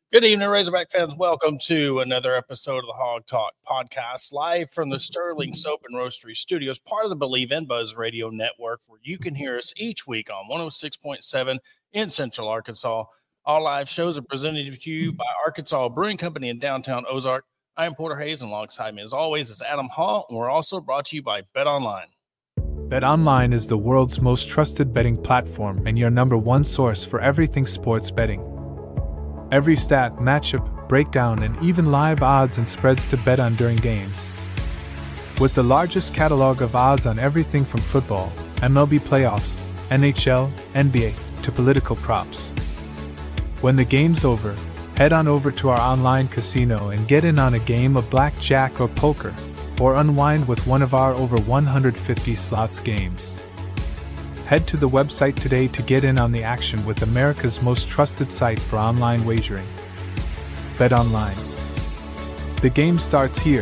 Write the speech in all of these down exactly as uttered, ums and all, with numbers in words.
Good evening, Razorback fans. Welcome to another episode of the Hog Talk podcast, live from the Sterling Soap and Roastery Studios, part of the Believe in Buzz Radio Network, where you can hear us each week on one oh six point seven in Central Arkansas. All live shows are presented to you by Arkansas Brewing Company in downtown Ozark. I am Porter Hayes, and alongside me, as always, is Adam Hall, and we're also brought to you by BetOnline. BetOnline is the world's most trusted betting platform and your number one source for everything sports betting. Every stat, matchup, breakdown, and even live odds and spreads to bet on during games. With the largest catalog of odds on everything from football, M L B playoffs, N H L, N B A, to political props. When the game's over, head on over to our online casino and get in on a game of blackjack or poker, or unwind with one of our over one hundred fifty slots games. Head to the website today to get in on the action with America's most trusted site for online wagering. BetOnline. The game starts here.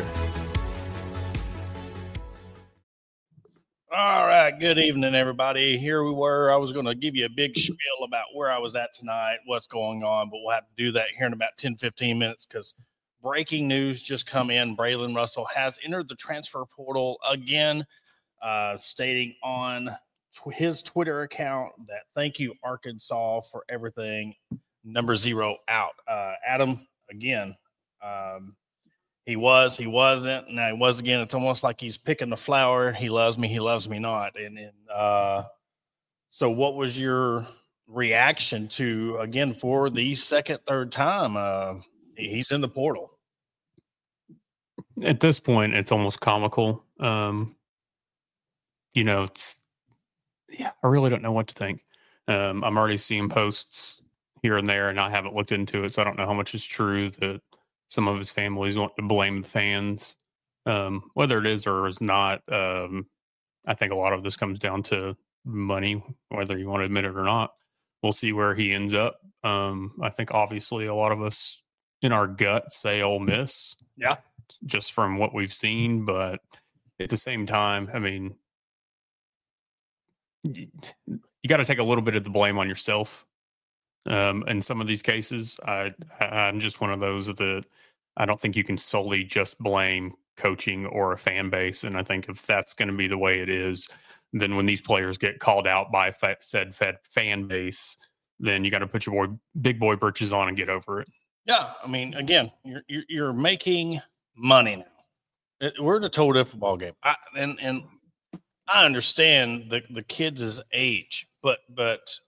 All right, good evening, everybody. Here we were. I was going to give you a big spiel about where I was at tonight, what's going on, but we'll have to do that here in about ten, fifteen minutes because breaking news just come in. Braylon Russell has entered the transfer portal again, uh, stating on his Twitter account that thank you, Arkansas, for everything. Number zero out. Uh, Adam, again, um, he was, he wasn't. Now he was again. It's almost like he's picking the flower. He loves me, he loves me not. And, and uh, so what was your reaction to, again, for the second, third time, uh, he's in the portal? At this point, it's almost comical. Um, you know, it's, yeah, I really don't know what to think. Um, I'm already seeing posts here and there, and I haven't looked into it, so I don't know how much is true that some of his families want to blame the fans. Um, whether it is or is not, um, I think a lot of this comes down to money, whether you want to admit it or not. We'll see where he ends up. Um, I think obviously a lot of us in our gut say Ole Miss. Yeah. Just from what we've seen, but at the same time, I mean, you got to take a little bit of the blame on yourself. Um, in some of these cases, I, I'm just one of those that I don't think you can solely just blame coaching or a fan base. And I think if that's going to be the way it is, then when these players get called out by said fed fan base, then you got to put your boy, big boy britches on and get over it. Yeah. I mean, again, you're, you're, you're making money now. It, we're in a total football game. I, and, and, I understand the, the kids' age, but but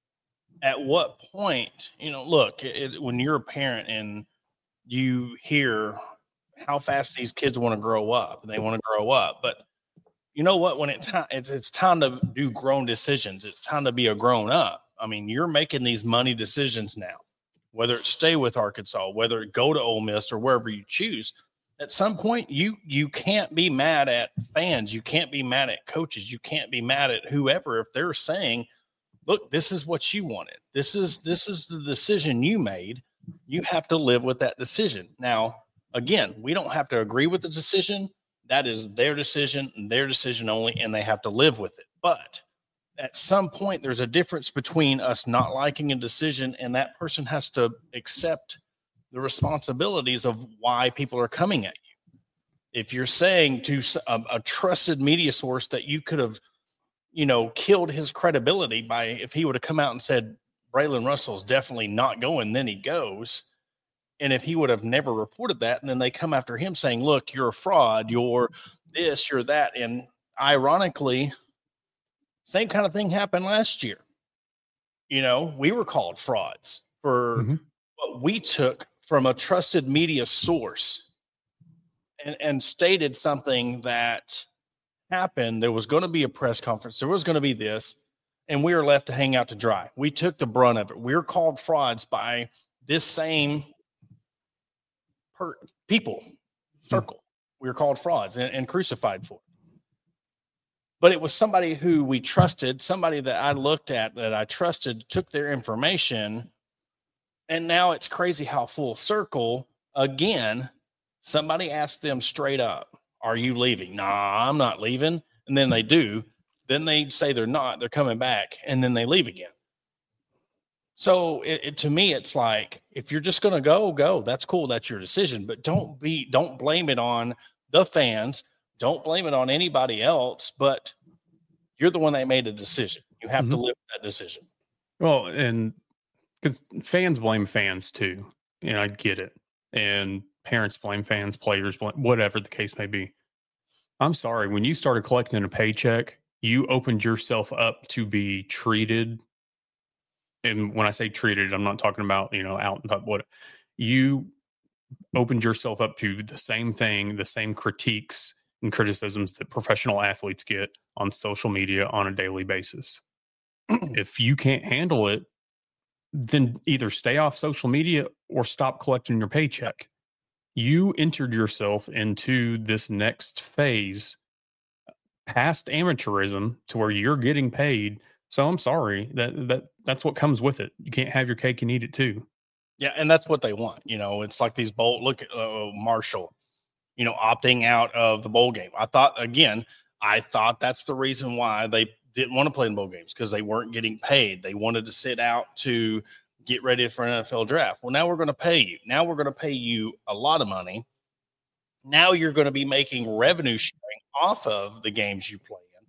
at what point, you know, look, it, when you're a parent and you hear how fast these kids want to grow up, and they want to grow up, but you know what? When it time, it's it's time to do grown decisions. It's time to be a grown up. I mean, you're making these money decisions now, whether it stay with Arkansas, whether it go to Ole Miss or wherever you choose. At some point, you you can't be mad at fans. You can't be mad at coaches. You can't be mad at whoever if they're saying, look, this is what you wanted. This is this is the decision you made. You have to live with that decision. Now, again, we don't have to agree with the decision. That is their decision, their decision only, and they have to live with it. But at some point, there's a difference between us not liking a decision and that person has to accept the responsibilities of why people are coming at you. If you're saying to a, a trusted media source that you could have, you know, killed his credibility by if he would have come out and said, Braylon Russell's definitely not going, then he goes. And if he would have never reported that, and then they come after him saying, look, you're a fraud, you're this, you're that. And ironically, same kind of thing happened last year. You know, we were called frauds for mm-hmm. what we took from a trusted media source and, and stated something that happened. There was going to be a press conference. There was going to be this, and we were left to hang out to dry. We took the brunt of it. We were called frauds by this same per- people circle. Mm-hmm. We were called frauds and, and crucified for it. But it was somebody who we trusted, somebody that I looked at, that I trusted, took their information. And now it's crazy how full circle, again, somebody asked them straight up, are you leaving? Nah, I'm not leaving. And then they do. Then they say they're not. They're coming back. And then they leave again. So it, it, to me, it's like, if you're just going to go, go, that's cool. That's your decision, but don't be, don't blame it on the fans. Don't blame it on anybody else, but you're the one that made a decision. You have mm-hmm. to live with that decision. Well, and because fans blame fans too. And I get it. And parents blame fans, players blame, whatever the case may be. I'm sorry. When you started collecting a paycheck, you opened yourself up to be treated. And when I say treated, I'm not talking about, you know, out and up. What you opened yourself up to the same thing, the same critiques and criticisms that professional athletes get on social media on a daily basis. If you can't handle it, then either stay off social media or stop collecting your paycheck. You entered yourself into this next phase past amateurism to where you're getting paid. So I'm sorry that that that's what comes with it. You can't have your cake and eat it too. Yeah, and that's what they want. You know, it's like these bowl. Look at uh, Marshall, you know, opting out of the bowl game. I thought again, I thought that's the reason why they didn't want to play in bowl games, because they weren't getting paid. They wanted to sit out to get ready for an N F L draft. Well, now we're going to pay you. Now we're going to pay you a lot of money. Now you're going to be making revenue sharing off of the games you play in.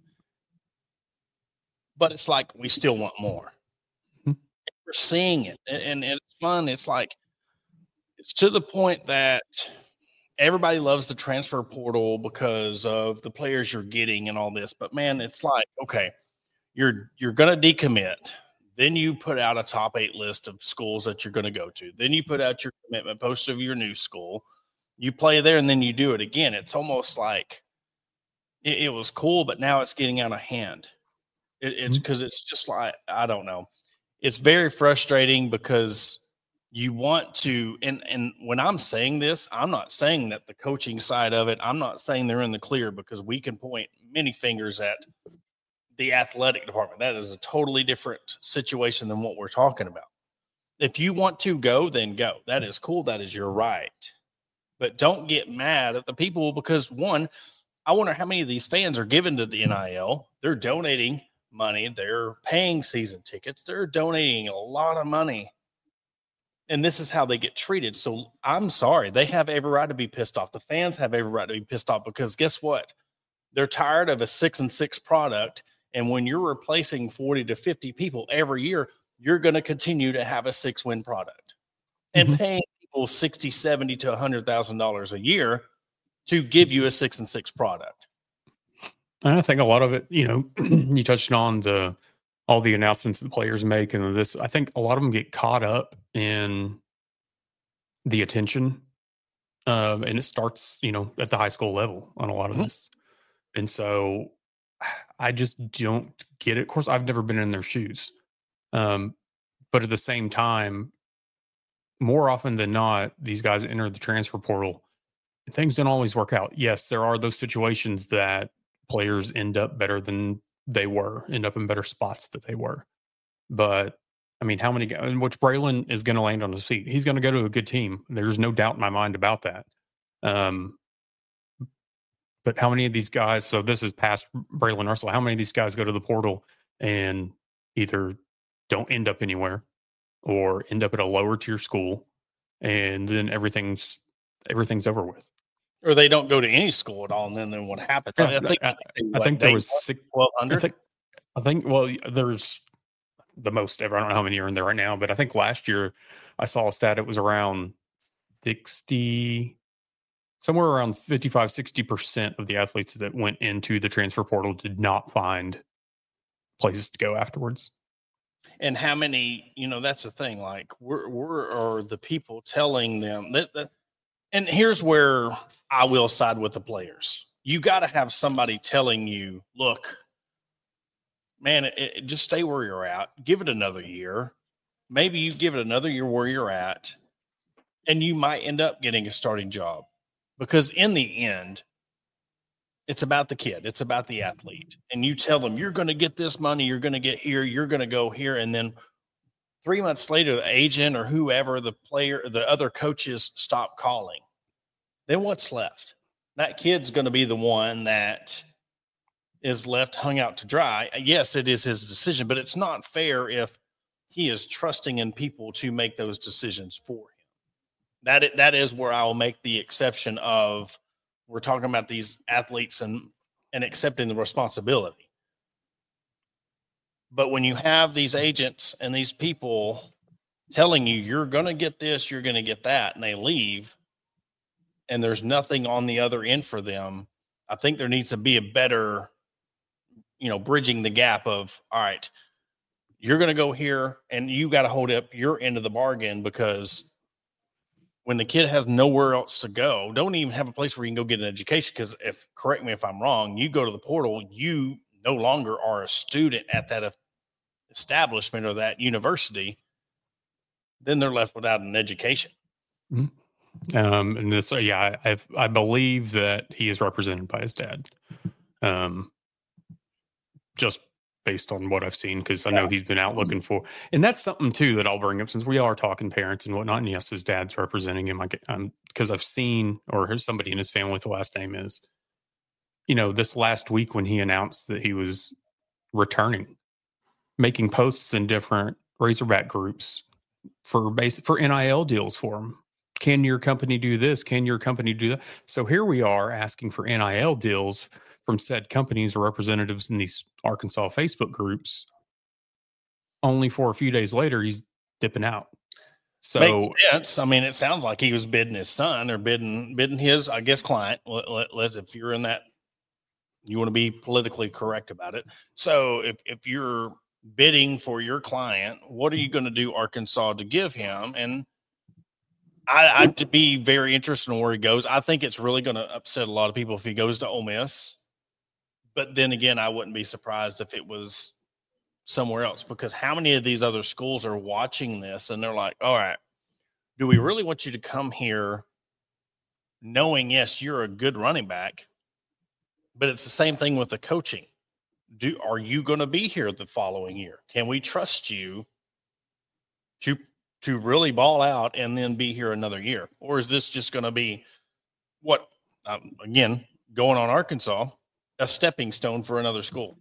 But it's like, we still want more. Mm-hmm. We're seeing it, and, and it's fun. It's like, it's to the point that everybody loves the transfer portal because of the players you're getting and all this. But man, it's like, okay, you're, you're going to decommit. Then you put out a top eight list of schools that you're going to go to. Then you put out your commitment post of your new school. You play there, and then you do it again. It's almost like it, it was cool, but now it's getting out of hand. It, it's because mm-hmm. it's just like, I don't know. It's very frustrating because you want to, and, and when I'm saying this, I'm not saying that the coaching side of it, I'm not saying they're in the clear, because we can point many fingers at the athletic department. That is a totally different situation than what we're talking about. If you want to go, then go. That is cool. That is your right. But don't get mad at the people, because one, I wonder how many of these fans are given to the N I L. They're donating money. They're paying season tickets. They're donating a lot of money. And this is how they get treated. So I'm sorry. They have every right to be pissed off. The fans have every right to be pissed off, because guess what? They're tired of a six and six product. And when you're replacing forty to fifty people every year, you're going to continue to have a six win product and mm-hmm. paying people sixty, seventy to a hundred thousand dollars a year to give you a six and six product. And I think a lot of it, you know, you touched on the, all the announcements that players make and this, I think a lot of them get caught up in the attention. Um, and it starts, you know, at the high school level on a lot of mm-hmm. this. And so I just don't get it. Of course, I've never been in their shoes. Um, but at the same time, more often than not, these guys enter the transfer portal. Things don't always work out. Yes, there are those situations that players end up better than they were, end up in better spots that they were. But, I mean, how many guys, which Braylon is going to land on his feet. He's going to go to a good team. There's no doubt in my mind about that. Um, But how many of these guys, so this is past Braylon Russell, how many of these guys go to the portal and either don't end up anywhere or end up at a lower tier school, and then everything's everything's over with? Or they don't go to any school at all, and then, then what happens? Yeah, I think, I, what, I think there was six, twelve hundred. I think, I think, well, there's the most ever. I don't know how many are in there right now, but I think last year I saw a stat, it was around sixty somewhere around fifty-five, sixty percent of the athletes that went into the transfer portal did not find places to go afterwards. And how many, you know, that's the thing, like we're, we're, or the people telling them that, that, and here's where I will side with the players. You got to have somebody telling you, look, man, it, it, just stay where you're at. Give it another year. Maybe you give it another year where you're at, and you might end up getting a starting job. Because in the end, it's about the kid. It's about the athlete. And you tell them, you're going to get this money. You're going to get here. You're going to go here. And then three months later, the agent or whoever, the player, the other coaches stop calling. Then what's left? That kid's going to be the one that is left hung out to dry. Yes, it is his decision, but it's not fair if he is trusting in people to make those decisions for him. That that is where I will make the exception of we're talking about these athletes and and accepting the responsibility. But when you have these agents and these people telling you you're going to get this, you're going to get that, and they leave, and there's nothing on the other end for them, I think there needs to be a better, you know, bridging the gap of, all right, you're going to go here and you got to hold up your end of the bargain, because when the kid has nowhere else to go, don't even have a place where you can go get an education. Because if, correct me if I'm wrong, you go to the portal, you no longer are a student at that establishment or that university, then they're left without an education. Mm-hmm. Um, and this, yeah, I, I've, I believe that he is represented by his dad. Um, just based on what I've seen, because I know he's been out looking for, and that's something too that I'll bring up since we are talking parents and whatnot. And yes, his dad's representing him. I um, because I've seen or heard somebody in his family with the last name is, you know, this last week when he announced that he was returning, making posts in different Razorback groups for basic for N I L deals for him. Can your company do this? Can your company do that? So here we are asking for N I L deals from said companies or representatives in these Arkansas Facebook groups. Only for a few days later, he's dipping out. So makes sense. I mean, it sounds like he was bidding his son or bidding bidding his, I guess, client. Let, let, let's if you're in that, you want to be politically correct about it. So if if you're bidding for your client, what are you going to do, Arkansas, to give him? And I, I'd to be very interested in where he goes. I think it's really going to upset a lot of people if he goes to Ole Miss. But then again, I wouldn't be surprised if it was somewhere else, because how many of these other schools are watching this and they're like, all right, do we really want you to come here knowing, yes, you're a good running back, but it's the same thing with the coaching. Do, are you going to be here the following year? Can we trust you to, to really ball out and then be here another year? Or is this just going to be what, um, again, going on Arkansas, a stepping stone for another school?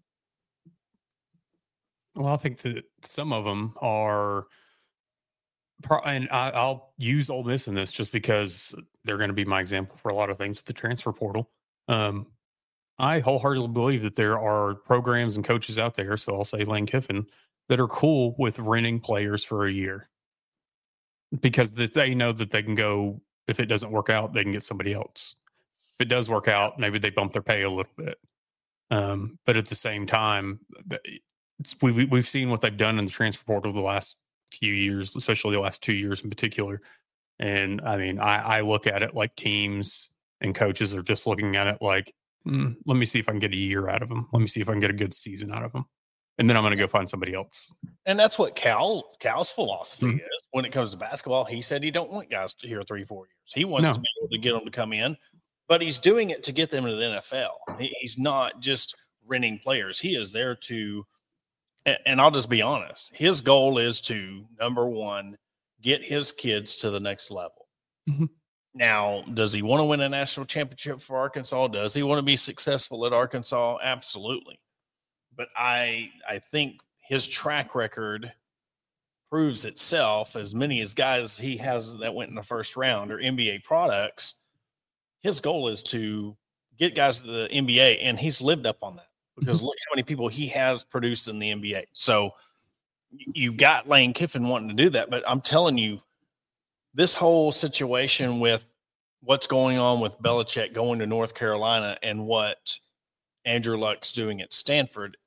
Well, I think that some of them are, and I, I'll use Ole Miss in this just because they're going to be my example for a lot of things with the transfer portal. Um, I wholeheartedly believe that there are programs and coaches out there, so I'll say Lane Kiffin, that are cool with renting players for a year because they know that they can go, if it doesn't work out, they can get somebody else. If it does work out, maybe they bump their pay a little bit. Um, but at the same time, it's, we, we've seen what they've done in the transfer portal the last few years, especially the last two years in particular. And I mean, I, I look at it like teams and coaches are just looking at it like, mm, let me see if I can get a year out of them. Let me see if I can get a good season out of them. And then I'm going to go find somebody else. And that's what Cal Cal's philosophy mm-hmm. is when it comes to basketball. He said he don't want guys to here three, four years. He wants no. to be able to get them to come in, but he's doing it to get them into the N F L. He, he's not just renting players. He is there to, and, and I'll just be honest, his goal is to, number one, get his kids to the next level. Mm-hmm. Now, does he want to win a national championship for Arkansas? Does he want to be successful at Arkansas? Absolutely. But I I think his track record proves itself. As many as guys he has that went in the first round or N B A products, his goal is to get guys to the N B A, and he's lived up on that because look how many people he has produced in the N B A. So you got Lane Kiffin wanting to do that, but I'm telling you, this whole situation with what's going on with Belichick going to North Carolina and what Andrew Luck's doing at Stanford,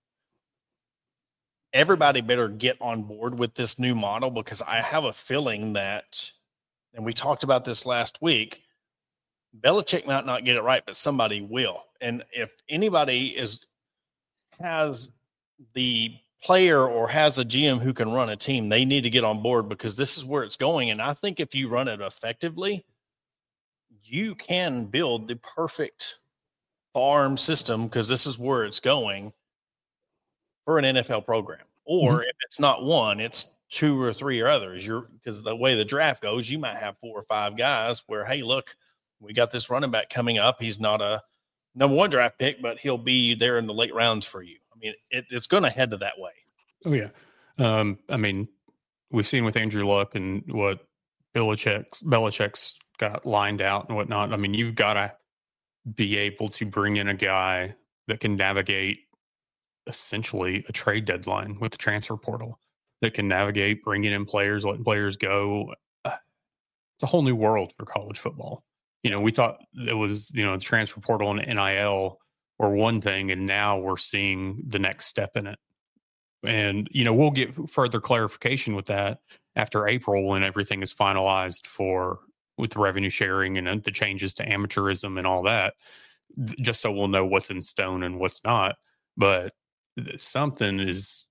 everybody better get on board with this new model, because I have a feeling that, and we talked about this last week, Belichick might not get it right, but somebody will. And if anybody is has the player or has a G M who can run a team, they need to get on board, because this is where it's going. And I think if you run it effectively, you can build the perfect farm system, because this is where it's going for an N F L program. Or mm-hmm. if it's not one, it's two or three or others. You're because the way the draft goes, you might have four or five guys where, hey, look, we got this running back coming up. He's not a number one draft pick, but he'll be there in the late rounds for you. I mean, it, it's going to head to that way. Oh, yeah. Um, I mean, we've seen with Andrew Luck and what Belichick's, Belichick's got lined out and whatnot. I mean, you've got to be able to bring in a guy that can navigate essentially a trade deadline with the transfer portal, that can navigate bringing in players, letting players go. Uh, it's a whole new world for college football. You know, we thought it was, you know, the transfer portal and N I L were one thing, and now we're seeing the next step in it. And, you know, we'll get further clarification with that after April when everything is finalized for with the revenue sharing and the changes to amateurism and all that, just so we'll know what's in stone and what's not. But something is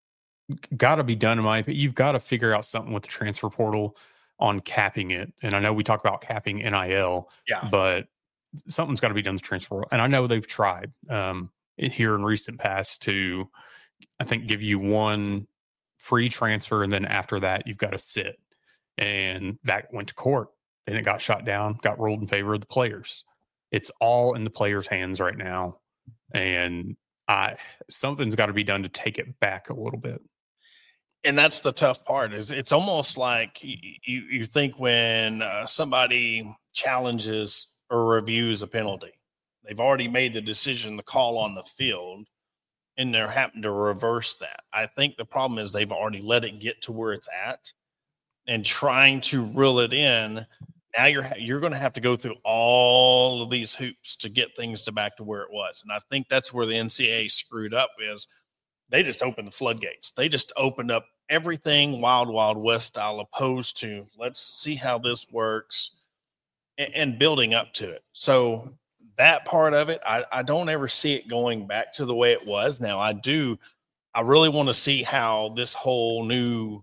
got to be done in my opinion. You've got to figure out something with the transfer portal on capping it. And I know we talk about capping N I L, yeah, but something's got to be done with the transfer portal. And I know they've tried um, here in recent past to, I think, give you one free transfer, and then after that, you've got to sit. And that went to court, and it got shot down, got ruled in favor of the players. It's all in the players' hands right now, and I something's got to be done to take it back a little bit. And that's the tough part. Is it's almost like you you think when uh, somebody challenges or reviews a penalty, they've already made the decision to call on the field, and they're having to reverse that. I think the problem is they've already let it get to where it's at, and trying to reel it in. Now you're you're going to have to go through all of these hoops to get things to back to where it was. And I think that's where the N C double A screwed up is they just opened the floodgates. They just opened up everything wild, wild west style, opposed to let's see how this works and, and building up to it. So that part of it, I, I don't ever see it going back to the way it was. Now I do, I really want to see how this whole new,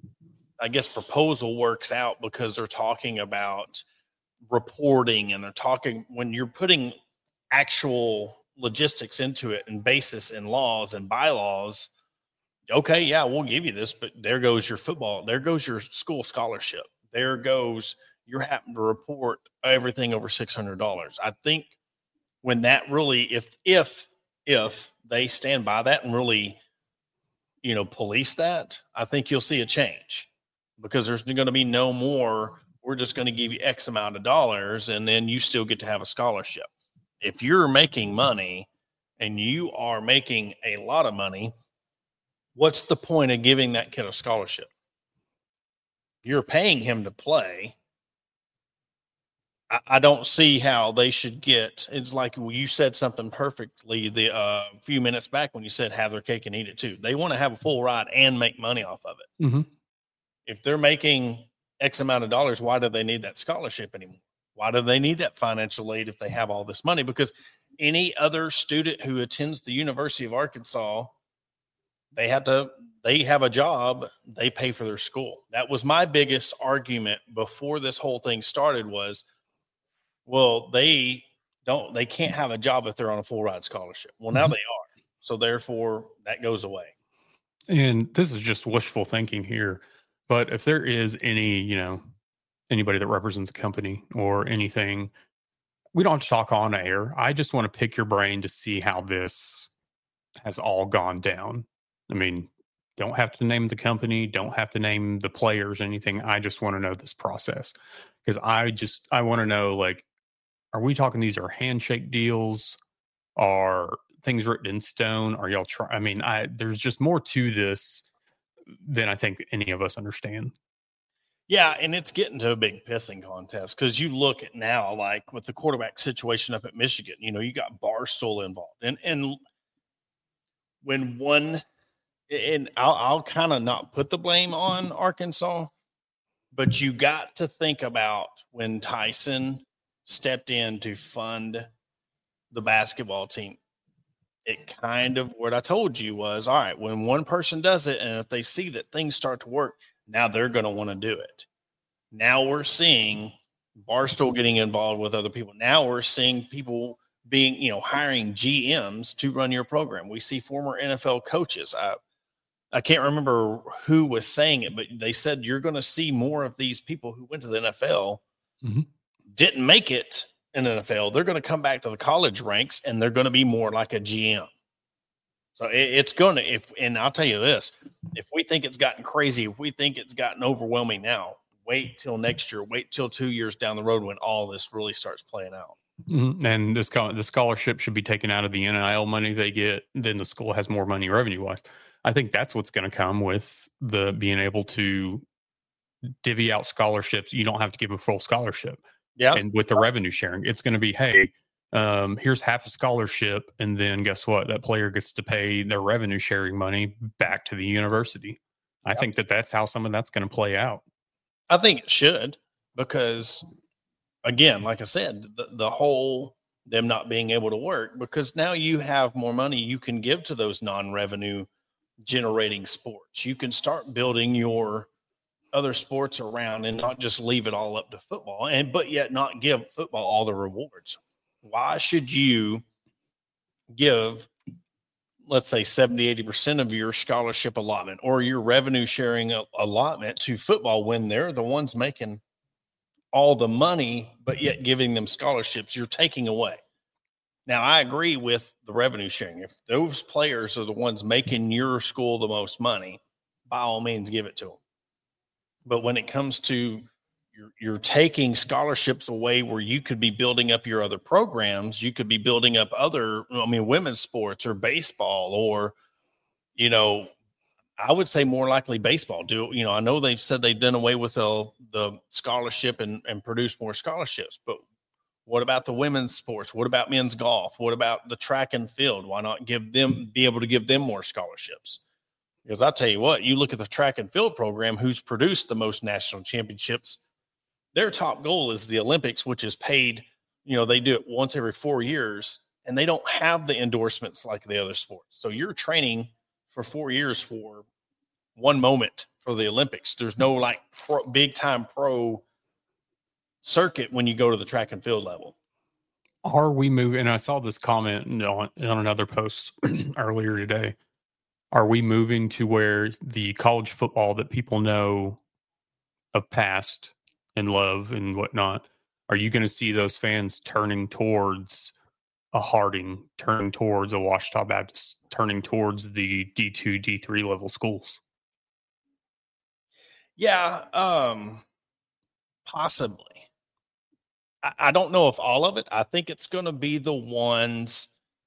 I guess, proposal works out, because they're talking about reporting and they're talking when you're putting actual logistics into it and basis and laws and bylaws. Okay, yeah, we'll give you this, but there goes your football. There goes your school scholarship. There goes you're having to report everything over six hundred dollars. I think when that really, if, if, if they stand by that and really, you know, police that, I think you'll see a change, because there's going to be no more, we're just going to give you X amount of dollars and then you still get to have a scholarship. If you're making money and you are making a lot of money, what's the point of giving that kid a scholarship? You're paying him to play. I, I don't see how they should get, it's like you said something perfectly the uh, few minutes back when you said have their cake and eat it too. They want to have a full ride and make money off of it. Mm-hmm. If they're making X amount of dollars, why do they need that scholarship anymore? Why do they need that financial aid if they have all this money? Because any other student who attends the University of Arkansas, they have to, they have a job, they pay for their school. That was my biggest argument before this whole thing started was, well, they don't, they can't have a job if they're on a full ride scholarship. Well, now mm-hmm. they are. So therefore that goes away. And this is just wishful thinking here. But if there is any, you know, anybody that represents a company or anything, we don't have to talk on air. I just want to pick your brain to see how this has all gone down. I mean, don't have to name the company, don't have to name the players, anything. I just want to know this process, because I just, I want to know, like, are we talking these are handshake deals? Are things written in stone? Are y'all try? I mean, I, there's just more to this than I think any of us understand. Yeah, and it's getting to a big pissing contest, because you look at now, like with the quarterback situation up at Michigan, you know, you got Barstool involved. And and when one, and I'll, I'll kind of not put the blame on Arkansas, but you got to think about when Tyson stepped in to fund the basketball team. It kind of, what I told you was, all right, when one person does it, and if they see that things start to work, now they're going to want to do it. Now we're seeing Barstool getting involved with other people. Now we're seeing people being, you know, hiring G Ms to run your program. We see former N F L coaches. I, I can't remember who was saying it, but they said you're going to see more of these people who went to the N F L, mm-hmm. didn't make it in the N F L. They're going to come back to the college ranks, and they're going to be more like a G M. So it, it's going to, if, and I'll tell you this, if we think it's gotten crazy, if we think it's gotten overwhelming now, wait till next year, wait till two years down the road when all this really starts playing out. Mm-hmm. And this the scholarship should be taken out of the N I L money they get. Then the school has more money revenue wise. I think that's what's going to come with the being able to divvy out scholarships. You don't have to give a full scholarship. Yeah. And with the revenue sharing, it's going to be, hey, um, here's half a scholarship. And then guess what? That player gets to pay their revenue sharing money back to the university. I think that that's how some of that's going to play out. I think it should, because again, like I said, the, the whole them not being able to work, because now you have more money you can give to those non-revenue generating sports. You can start building your other sports around and not just leave it all up to football, and but yet not give football all the rewards. Why should you give, let's say, seventy, eighty percent of your scholarship allotment or your revenue sharing allotment to football when they're the ones making all the money, but yet giving them scholarships? You're taking away. Now, I agree with the revenue sharing. If those players are the ones making your school the most money, by all means, give it to them. But when it comes to you're, you're taking scholarships away where you could be building up your other programs, you could be building up other, I mean, women's sports or baseball, or, you know, I would say more likely baseball. Do you know? I know they've said they've done away with the, the scholarship and, and produced more scholarships, but what about the women's sports? What about men's golf? What about the track and field? Why not give them, be able to give them more scholarships? Because I'll tell you what, you look at the track and field program, who's produced the most national championships, their top goal is the Olympics, which is paid, you know, they do it once every four years, and they don't have the endorsements like the other sports. So you're training for four years for one moment for the Olympics. There's no like pro, big time pro circuit when you go to the track and field level. Are we moving? And I saw this comment on, on another post earlier today. Are we moving to where the college football that people know of past and love and whatnot, are you going to see those fans turning towards a Harding, turning towards a Ouachita Baptist, turning towards the D two, D three level schools? Yeah, um, possibly. I, I don't know if all of it. I think it's going to be the ones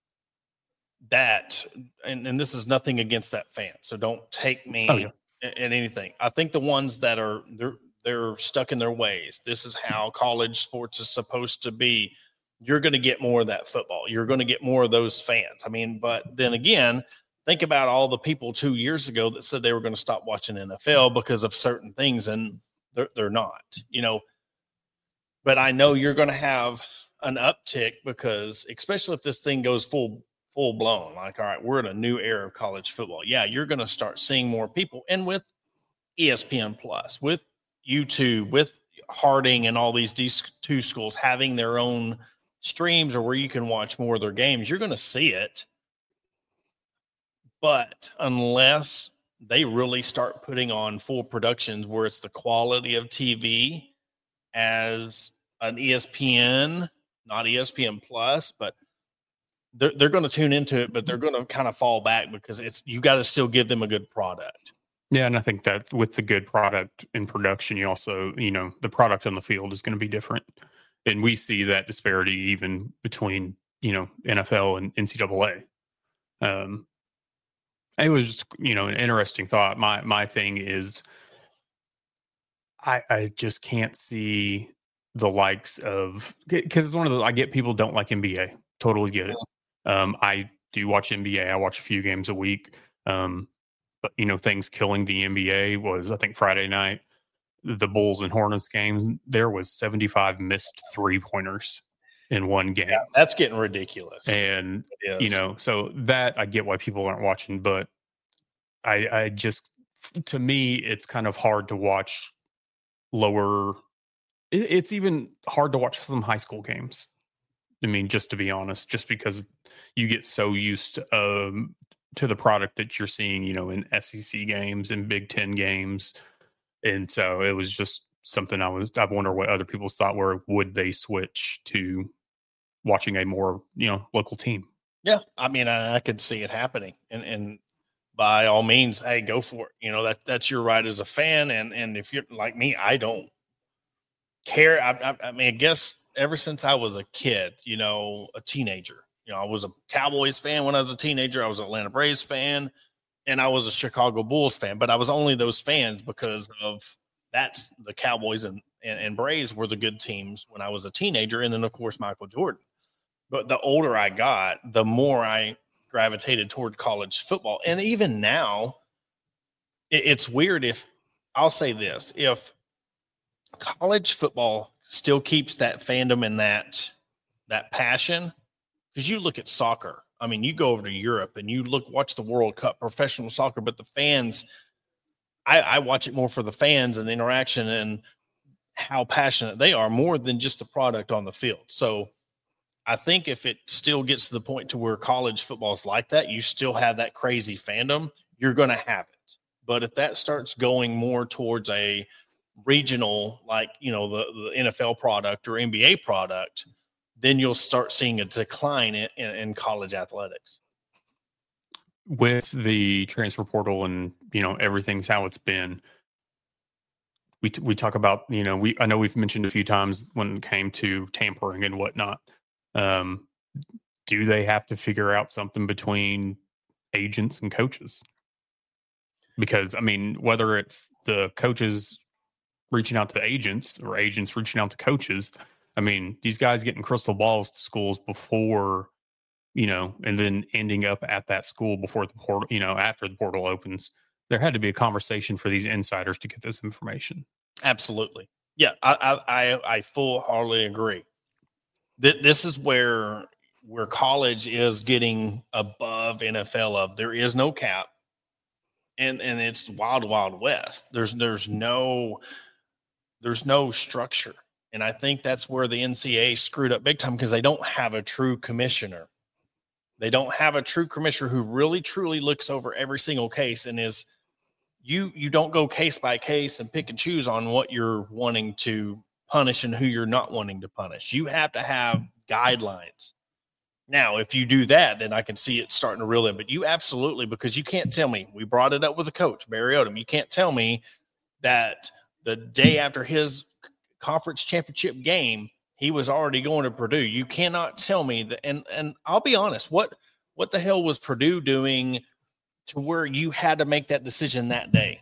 that, and, and this is nothing against that fan, so don't take me oh, yeah. in, in anything. I think the ones that are they're they're stuck in their ways. This is how college sports is supposed to be. You're going to get more of that football. You're going to get more of those fans. I mean, but then again, think about all the people two years ago that said they were going to stop watching N F L because of certain things, and they're, they're not, you know. But I know you're going to have an uptick because, especially if this thing goes full full blown, like, all right, we're in a new era of college football. Yeah, you're going to start seeing more people. And with E S P N Plus, with YouTube, with Harding and all these D two schools having their own streams or where you can watch more of their games, you're going to see it. But unless they really start putting on full productions where it's the quality of T V as an E S P N, not E S P N Plus, but they're, they're going to tune into it, but they're going to kind of fall back because it's, you got to still give them a good product. Yeah. And I think that with the good product in production, you also, you know, the product on the field is going to be different. And we see that disparity even between, you know, N F L and N C double A. Um, it was just, you know, an interesting thought. My, my thing is, I, I just can't see the likes of, because it's one of the, I get people don't like N B A. Totally get it. Um, I do watch N B A. I watch a few games a week. Um, but, you know, things killing the N B A was, I think, Friday night, the Bulls and Hornets games, there was seventy-five missed three-pointers in one game. Yeah, that's getting ridiculous. And, you know, so that I get why people aren't watching, but I, I just, to me, it's kind of hard to watch lower. It's even hard to watch some high school games. I mean, just to be honest, just because you get so used to, um, to the product that you're seeing, you know, in S E C games and Big Ten games. And so it was just something I was, I wonder what other people's thought were, would they switch to watching a more, you know, local team? Yeah, I mean, I, I could see it happening, and and by all means, hey, go for it. You know that that's your right as a fan, and and if you're like me, I don't care. I, I, I mean, I guess ever since I was a kid, you know, a teenager, you know, I was a Cowboys fan when I was a teenager. I was an Atlanta Braves fan, and I was a Chicago Bulls fan. But I was only those fans because of that's the Cowboys and, and and Braves were the good teams when I was a teenager, and then of course Michael Jordan. But the older I got, the more I gravitated toward college football, and even now, it, it's weird. If I'll say this, if college football still keeps that fandom and that that passion, because you look at soccer. I mean, you go over to Europe and you look, watch the World Cup, professional soccer, but the fans, I, I watch it more for the fans and the interaction and how passionate they are more than just the product on the field. So I think if it still gets to the point to where college football is like that, you still have that crazy fandom, you're going to have it. But if that starts going more towards a regional, like, you know, the, the N F L product or N B A product, then you'll start seeing a decline in, in, in college athletics. With the transfer portal and, you know, everything's how it's been. We t- we talk about, you know, we I know we've mentioned a few times when it came to tampering and whatnot. Um, do they have to figure out something between agents and coaches? Because, I mean, whether it's the coaches reaching out to agents or agents reaching out to coaches, I mean, these guys getting crystal balls to schools before, you know, and then ending up at that school before the portal, you know, after the portal opens. There had to be a conversation for these insiders to get this information. Absolutely. Yeah, I I, I full-heartedly agree. This is where where college is getting above N F L. Of there is no cap, and and it's wild, wild west. There's there's no there's no structure, and I think that's where the N C double A screwed up big time because they don't have a true commissioner. They don't have a true commissioner who really truly looks over every single case and is you you don't go case by case and pick and choose on what you're wanting to punish and who you're not wanting to punish. You have to have guidelines. Now, if you do that, then I can see it starting to reel in. But you absolutely, because you can't tell me, we brought it up with the coach, Barry Odom. You can't tell me that the day after his conference championship game, he was already going to Purdue. You cannot tell me that. And, and I'll be honest, what, what the hell was Purdue doing to where you had to make that decision that day?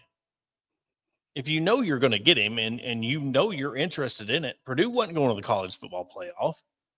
If you know you're going to get him and, and you know you're interested in it, Purdue wasn't going to the college football playoff.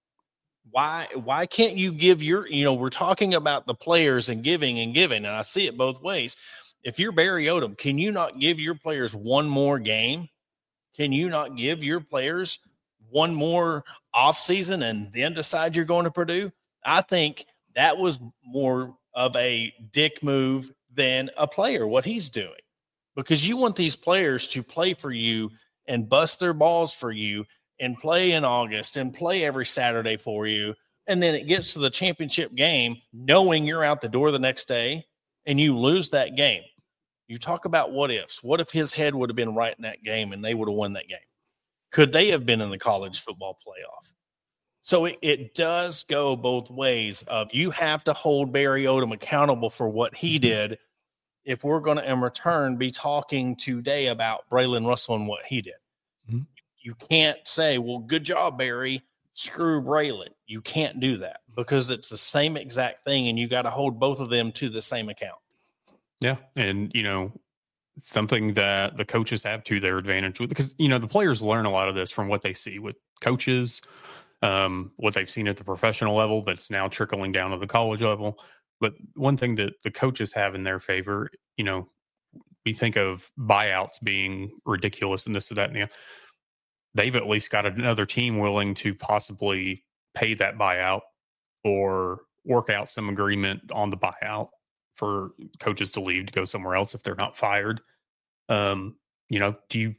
Why why can't you give your, you know, we're talking about the players and giving and giving, and I see it both ways. If you're Barry Odom, can you not give your players one more game? Can you not give your players one more offseason and then decide you're going to Purdue? I think that was more of a dick move than a player, what he's doing. Because you want these players to play for you and bust their balls for you and play in August and play every Saturday for you. And then it gets to the championship game knowing you're out the door the next day and you lose that game. You talk about what ifs. What if his head would have been right in that game and they would have won that game? Could they have been in the college football playoff? So it, it does go both ways of you have to hold Barry Odom accountable for what he did if we're going to, in return, be talking today about Braylon Russell and what he did. Mm-hmm. You can't say, well, good job, Barry, screw Braylon. You can't do that because it's the same exact thing, and you got to hold both of them to the same account. Yeah, and, you know, something that the coaches have to their advantage with, because, you know, the players learn a lot of this from what they see with coaches, um, what they've seen at the professional level that's now trickling down to the college level. But one thing that the coaches have in their favor, you know, we think of buyouts being ridiculous and this or that. And, you know, they've at least got another team willing to possibly pay that buyout or work out some agreement on the buyout for coaches to leave to go somewhere else if they're not fired. Um, you know, do you,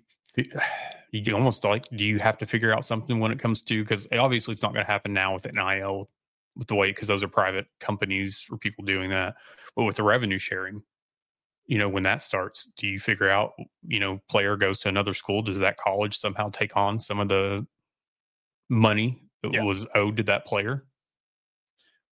you almost like, do you have to figure out something when it comes to, because obviously it's not going to happen now with N I L, with the way, because those are private companies or people doing that. But with the revenue sharing, you know, when that starts, do you figure out, you know, player goes to another school, does that college somehow take on some of the money that yeah. was owed to that player?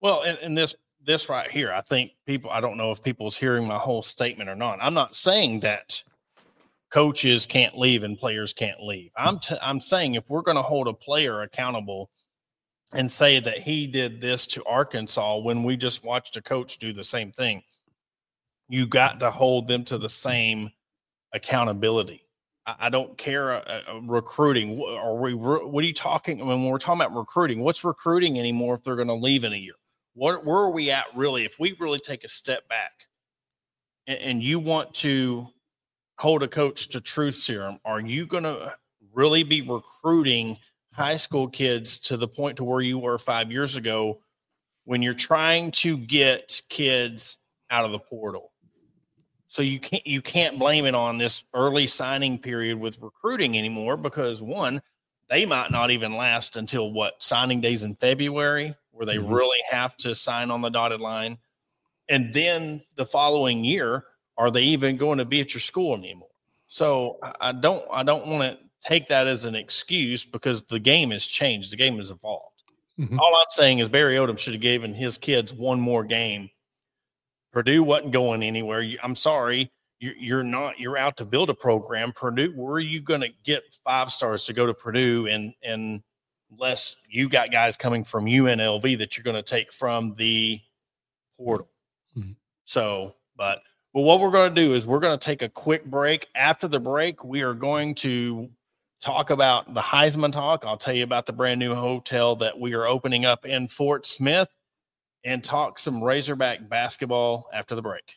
Well, and, and this this right here, I think people, I don't know if people's hearing my whole statement or not. I'm not saying that coaches can't leave and players can't leave. I'm t- I'm saying if we're going to hold a player accountable and say that he did this to Arkansas when we just watched a coach do the same thing, you got to hold them to the same accountability. I, I don't care uh, uh, recruiting. Are we? What are you talking when we're talking about recruiting? What's recruiting anymore if they're going to leave in a year? What, where are we at really? If we really take a step back and, and you want to hold a coach to truth serum, are you going to really be recruiting high school kids to the point to where you were five years ago when you're trying to get kids out of the portal? So you can't, you can't blame it on this early signing period with recruiting anymore, because one, they might not even last until what, signing days in February, where they mm-hmm. really have to sign on the dotted line. And then the following year, are they even going to be at your school anymore? So I don't, I don't want to take that as an excuse, because the game has changed. The game has evolved. Mm-hmm. All I'm saying is Barry Odom should have given his kids one more game. Purdue wasn't going anywhere. I'm sorry. You're not, you're out to build a program. Purdue, where are you going to get five stars to go to Purdue? And, and unless you got guys coming from U N L V that you're going to take from the portal. Mm-hmm. So, but, but what we're going to do is we're going to take a quick break. After the break, we are going to talk about the Heisman talk. I'll tell you about the brand new hotel that we are opening up in Fort Smith, and talk some Razorback basketball after the break.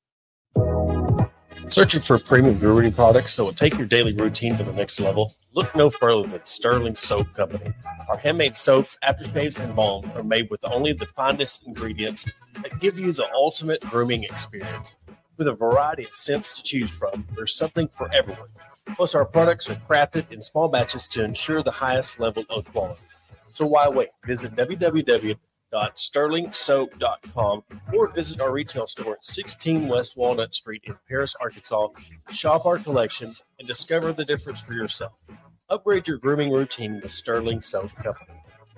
Searching for premium brewery products that will take your daily routine to the next level? Look no further than Sterling Soap Company. Our handmade soaps, aftershaves, and balms are made with only the finest ingredients that give you the ultimate grooming experience. With a variety of scents to choose from, there's something for everyone. Plus, our products are crafted in small batches to ensure the highest level of quality. So why wait? Visit w w w dot sterling soap dot com or visit our retail store at sixteen West Walnut Street in Paris, Arkansas. Shop our collection and discover the difference for yourself. Upgrade your grooming routine with Sterling Soap Company.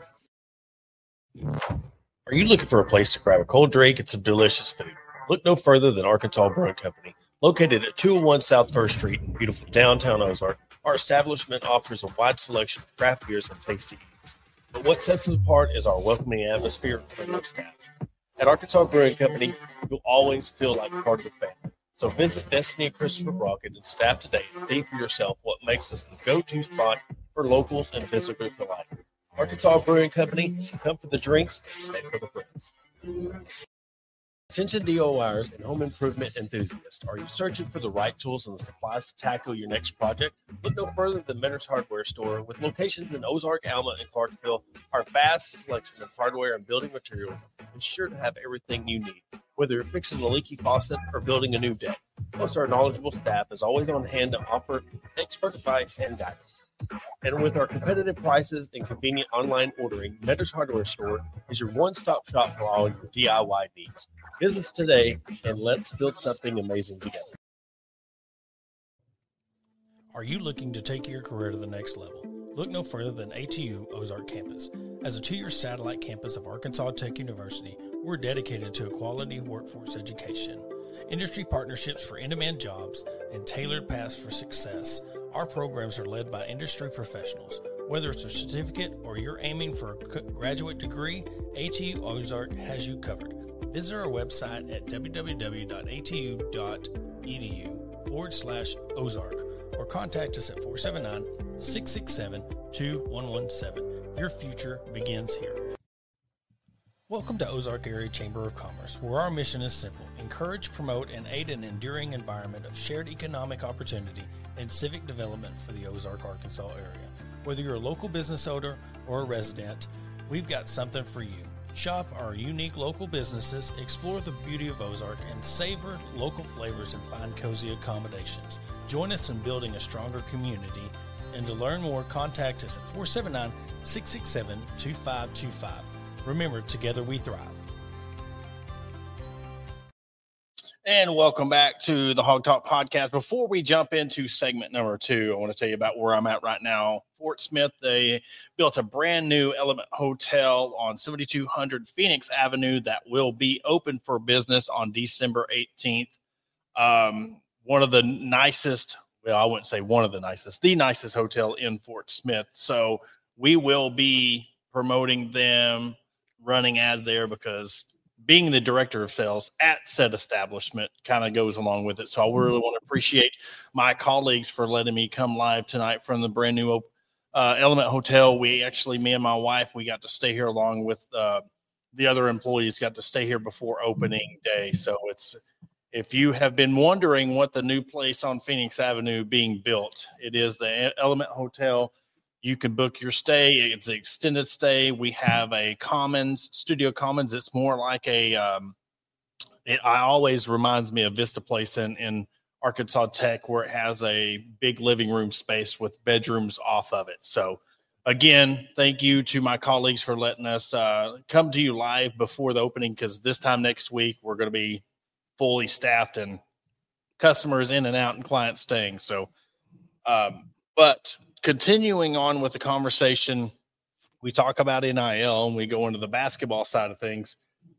Are you looking for a place to grab a cold drink and some delicious food? Look no further than Arkansas Brewing Company. Located at two oh one South First Street in beautiful downtown Ozark, our establishment offers a wide selection of craft beers and tasty eats. But what sets us apart is our welcoming atmosphere and friendly staff. At Arkansas Brewing Company, you'll always feel like part of the family. So visit Destiny and Christopher Brockett and staff today and see for yourself what makes us the go-to spot for locals and visitors alike. Arkansas Brewing Company, come for the drinks and stay for the friends. Attention D I Yers and home improvement enthusiasts. Are you searching for the right tools and the supplies to tackle your next project? Look no further than Mentor's Hardware Store. With locations in Ozark, Alma, and Clarksville, our vast selection of hardware and building materials ensure to have everything you need, whether you're fixing a leaky faucet or building a new deck. Plus, our knowledgeable staff is always on hand to offer expert advice and guidance. And with our competitive prices and convenient online ordering, Mentor's Hardware Store is your one-stop shop for all your D I Y needs. Visit us today and let's build something amazing together. Are you looking to take your career to the next level? Look no further than A T U Ozark Campus. As a two-year satellite campus of Arkansas Tech University, we're dedicated to a quality workforce education, industry partnerships for in-demand jobs, and tailored paths for success. Our programs are led by industry professionals. Whether it's a certificate or you're aiming for a graduate degree, A T U Ozark has you covered. Visit our website at w w w dot a t u dot e d u forward slash Ozark or contact us at four seven nine, six six seven, two one one seven. Your future begins here. Welcome to Ozark Area Chamber of Commerce, where our mission is simple: encourage, promote, and aid an enduring environment of shared economic opportunity and civic development for the Ozark, Arkansas area. Whether you're a local business owner or a resident, we've got something for you. Shop our unique local businesses, explore the beauty of Ozark, and savor local flavors and find cozy accommodations. Join us in building a stronger community. And to learn more, contact us at four seven nine, six six seven, two five two five. Remember, together we thrive. And welcome back to the Hog Talk podcast. Before we jump into segment number two, I want to tell you about where I'm at right now. Fort Smith, they built a brand new Element Hotel on seventy-two hundred Phoenix Avenue that will be open for business on December eighteenth. Um, one of the nicest, well, I wouldn't say one of the nicest, the nicest hotel in Fort Smith. So we will be promoting them, running ads there, because being the director of sales at said establishment kind of goes along with it. So I really want to appreciate my colleagues for letting me come live tonight from the brand new uh, Element Hotel. We actually, me and my wife, we got to stay here along with uh, the other employees, got to stay here before opening day. So it's, if you have been wondering what the new place on Phoenix Avenue being built, it is the Element Hotel. You can book your stay. It's an extended stay. We have a Commons, Studio Commons. It's more like a, um, it I always reminds me of Vista Place in, in Arkansas Tech, where it has a big living room space with bedrooms off of it. So, again, thank you to my colleagues for letting us uh, come to you live before the opening, because this time next week we're going to be fully staffed and customers in and out and clients staying. So, um, but continuing on with the conversation, we talk about N I L and we go into the basketball side of things.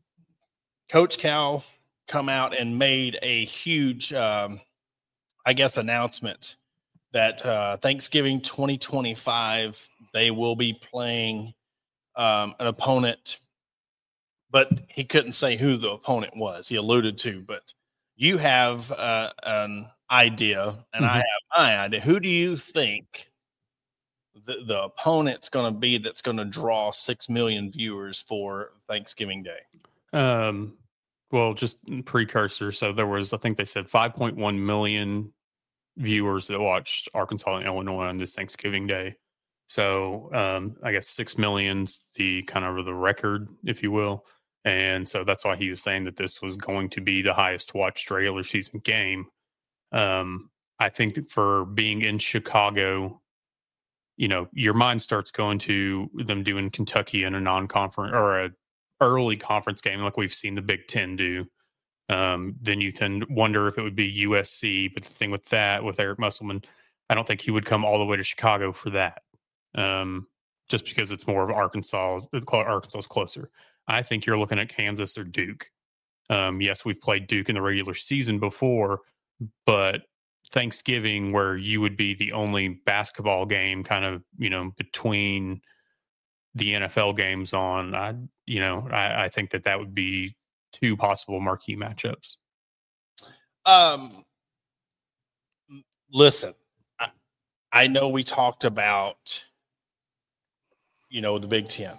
Coach Cal come out and made a huge, um, I guess, announcement that uh, Thanksgiving twenty twenty-five, they will be playing um, an opponent, but he couldn't say who the opponent was. He alluded to, but you have uh, an idea, and mm-hmm. I have my idea. Who do you think the, the opponent's going to be that's going to draw six million viewers for Thanksgiving Day? Um, well, just precursor. So there was, I think they said five point one million viewers that watched Arkansas and Illinois on this Thanksgiving Day. So um, I guess six million's the kind of the record, if you will. And so that's why he was saying that this was going to be the highest watched regular season game. Um, I think that for being in Chicago, you know, your mind starts going to them doing Kentucky in a non-conference or a early conference game, like we've seen the Big Ten do. Um, then you can wonder if it would be U S C. But the thing with that, with Eric Musselman, I don't think he would come all the way to Chicago for that, um, just because it's more of Arkansas. Arkansas's closer. I think you're looking at Kansas or Duke. Um, yes, we've played Duke in the regular season before, but Thanksgiving, where you would be the only basketball game kind of, you know, between the N F L games on, I, you know, I, I think that that would be two possible marquee matchups. Um, listen, I, I know we talked about, you know, the Big Ten.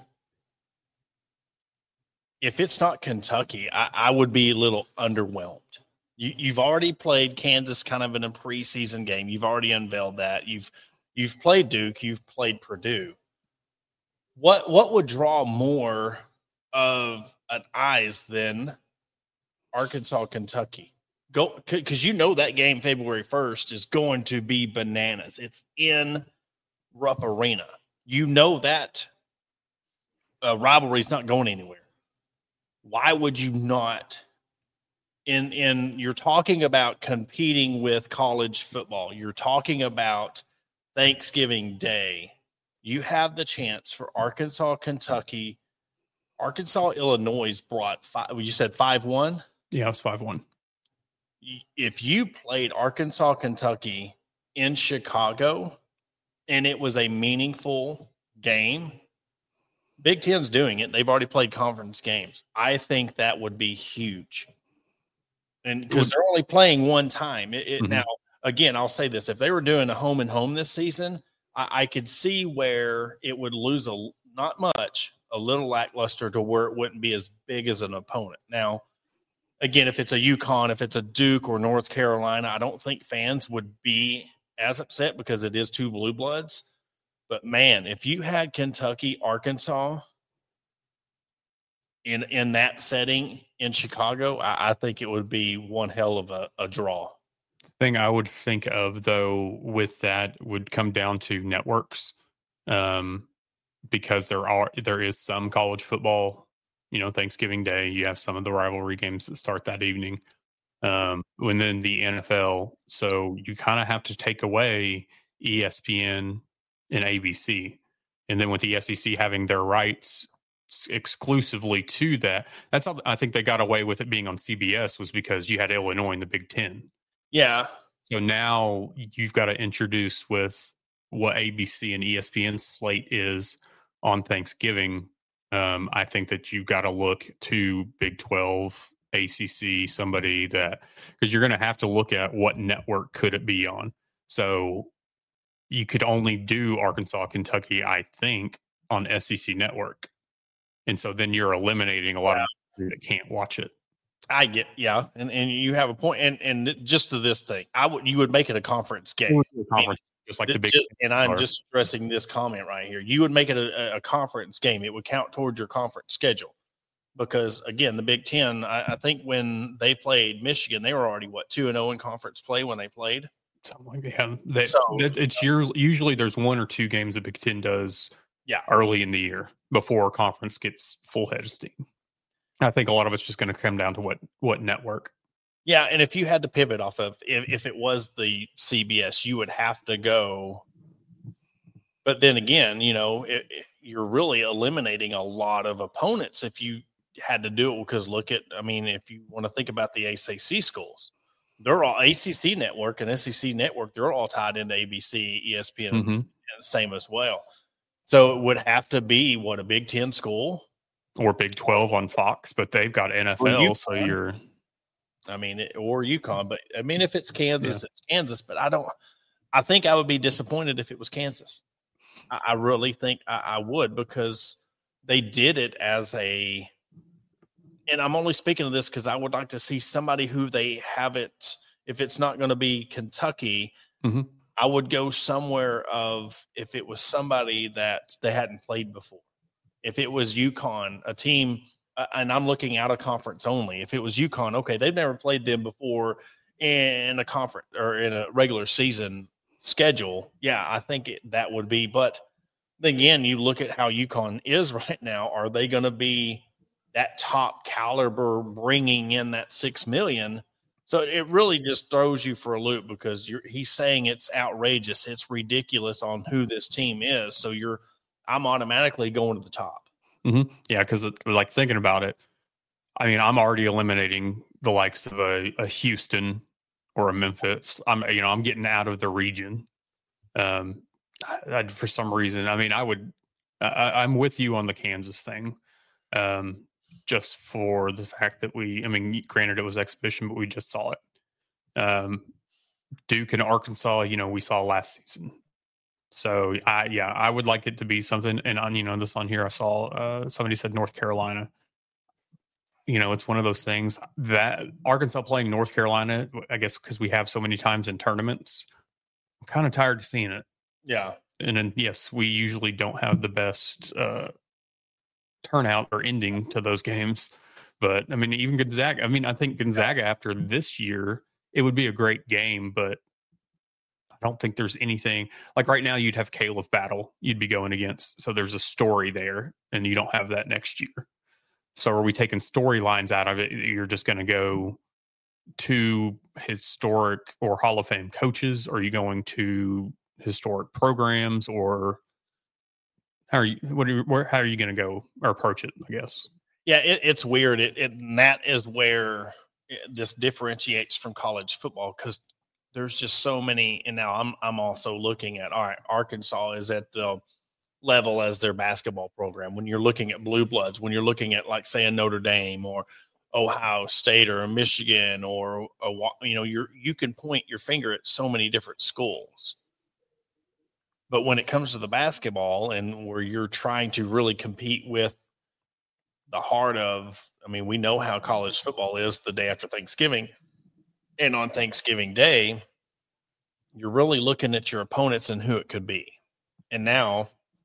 If it's not Kentucky, I, I would be a little underwhelmed. You, you've already played Kansas kind of in a preseason game. You've already unveiled that. You've you've played Duke. You've played Purdue. What what would draw more of an eyes than Arkansas, Kentucky? Go, because you know that game February first is going to be bananas. It's in Rupp Arena. You know that uh, rivalry is not going anywhere. Why would you not? In in you're talking about competing with college football. You're talking about Thanksgiving Day. You have the chance for Arkansas, Kentucky. Arkansas, Illinois brought five. You said five one. Yeah, it was five one. If you played Arkansas, Kentucky in Chicago, and it was a meaningful game. Big Ten's doing it. They've already played conference games. I think that would be huge. And because they're only playing one time. It, it, mm-hmm. Now, again, I'll say this. If they were doing a home and home this season, I, I could see where it would lose a not much, a little lackluster to where it wouldn't be as big as an opponent. Now, again, if it's a UConn, if it's a Duke or North Carolina, I don't think fans would be as upset because it is two blue bloods. But, man, if you had Kentucky, Arkansas in in that setting in Chicago, I, I think it would be one hell of a, a draw. Thing I would think of, though, with that would come down to networks, um, because there are there is some college football. You know, Thanksgiving Day, you have some of the rivalry games that start that evening. Um, and then the N F L. So you kind of have to take away E S P N and A B C. And then with the S E C having their rights exclusively to that, that's how I think they got away with it being on C B S, was because you had Illinois in the Big Ten. Yeah. So now you've got to introduce with what A B C and E S P N slate is on Thanksgiving. Um, I think that you've got to look to Big twelve, A C C, somebody that, because you're going to have to look at what network could it be on. So you could only do Arkansas, Kentucky, I think, on S E C network. And so then you're eliminating a lot yeah. of people that can't watch it. I get, yeah. And and you have a point. And and just to this thing, I would, you would make it a conference game. A conference, I mean, just like the big. Just, and I'm just addressing this comment right here. You would make it a, a conference game. It would count towards your conference schedule. Because again, the Big Ten, I, I think when they played Michigan, they were already what two and zero in conference play when they played. Something like that. Yeah, they, so it's your, usually there's one or two games the Big Ten does. Yeah, early in the year before a conference gets full head of steam. I think a lot of it's just going to come down to what what network. Yeah, and if you had to pivot off of if, if it was the C B S, you would have to go. But then again, you know, it, it, you're really eliminating a lot of opponents if you had to do it. Because look at, I mean, if you want to think about the A C C schools, they're all A C C network and S E C network. They're all tied into A B C, E S P N, mm-hmm. and same as well. So it would have to be what, a Big Ten school or Big twelve on Fox, but they've got N F L, so you're. I mean, it, or UConn, but I mean, if it's Kansas, yeah. it's Kansas. But I don't. I think I would be disappointed if it was Kansas. I, I really think I, I would, because they did it as a. And I'm only speaking of this because I would like to see somebody who they haven't. If it's not going to be Kentucky. Mm-hmm. I would go somewhere of if it was somebody that they hadn't played before. If it was UConn, a team, uh, and I'm looking out of conference only. If it was UConn, okay, they've never played them before in a conference or in a regular season schedule. Yeah, I think it, that would be. But again, you look at how UConn is right now. Are they going to be that top caliber, bringing in that six million? So it really just throws you for a loop, because you're, he's saying it's outrageous, it's ridiculous on who this team is. So you're, I'm automatically going to the top. Mm-hmm. Yeah, because like thinking about it, I mean, I'm already eliminating the likes of a, a Houston or a Memphis. I'm, you know, I'm getting out of the region. Um, I, for some reason, I mean, I would, I, I'm with you on the Kansas thing. Um, just for the fact that we, I mean, granted it was exhibition, but we just saw it. Um, Duke and Arkansas, you know, we saw last season. So, I yeah, I would like it to be something. And on, you know, this on here, I saw uh, somebody said North Carolina. You know, it's one of those things that Arkansas playing North Carolina, I guess because we have so many times in tournaments, I'm kind of tired of seeing it. Yeah. And then, yes, we usually don't have the best uh, turnout or ending to those games. But, I mean, even Gonzaga, I mean, I think Gonzaga after this year, it would be a great game, but I don't think there's anything. Like right now, you'd have Caleb Battle you'd be going against. So there's a story there, and you don't have that next year. So are we taking storylines out of it? You're just going to go to historic or Hall of Fame coaches? Or are you going to historic programs, or how are you, what are you, where, how are you going to go or approach it, I guess? Yeah, it, it's weird. It, it, and that is where this differentiates from college football, because there's just so many. And now I'm, I'm also looking at, all right, Arkansas is at the level as their basketball program. When you're looking at Blue Bloods, when you're looking at, like, say, a Notre Dame or Ohio State or a Michigan or a, you know, you're, you can point your finger at so many different schools. But when it comes to the basketball, and where you're trying to really compete with the heart of, I mean, we know how college football is the day after Thanksgiving. And on Thanksgiving Day, you're really looking at your opponents and who it could be. And now,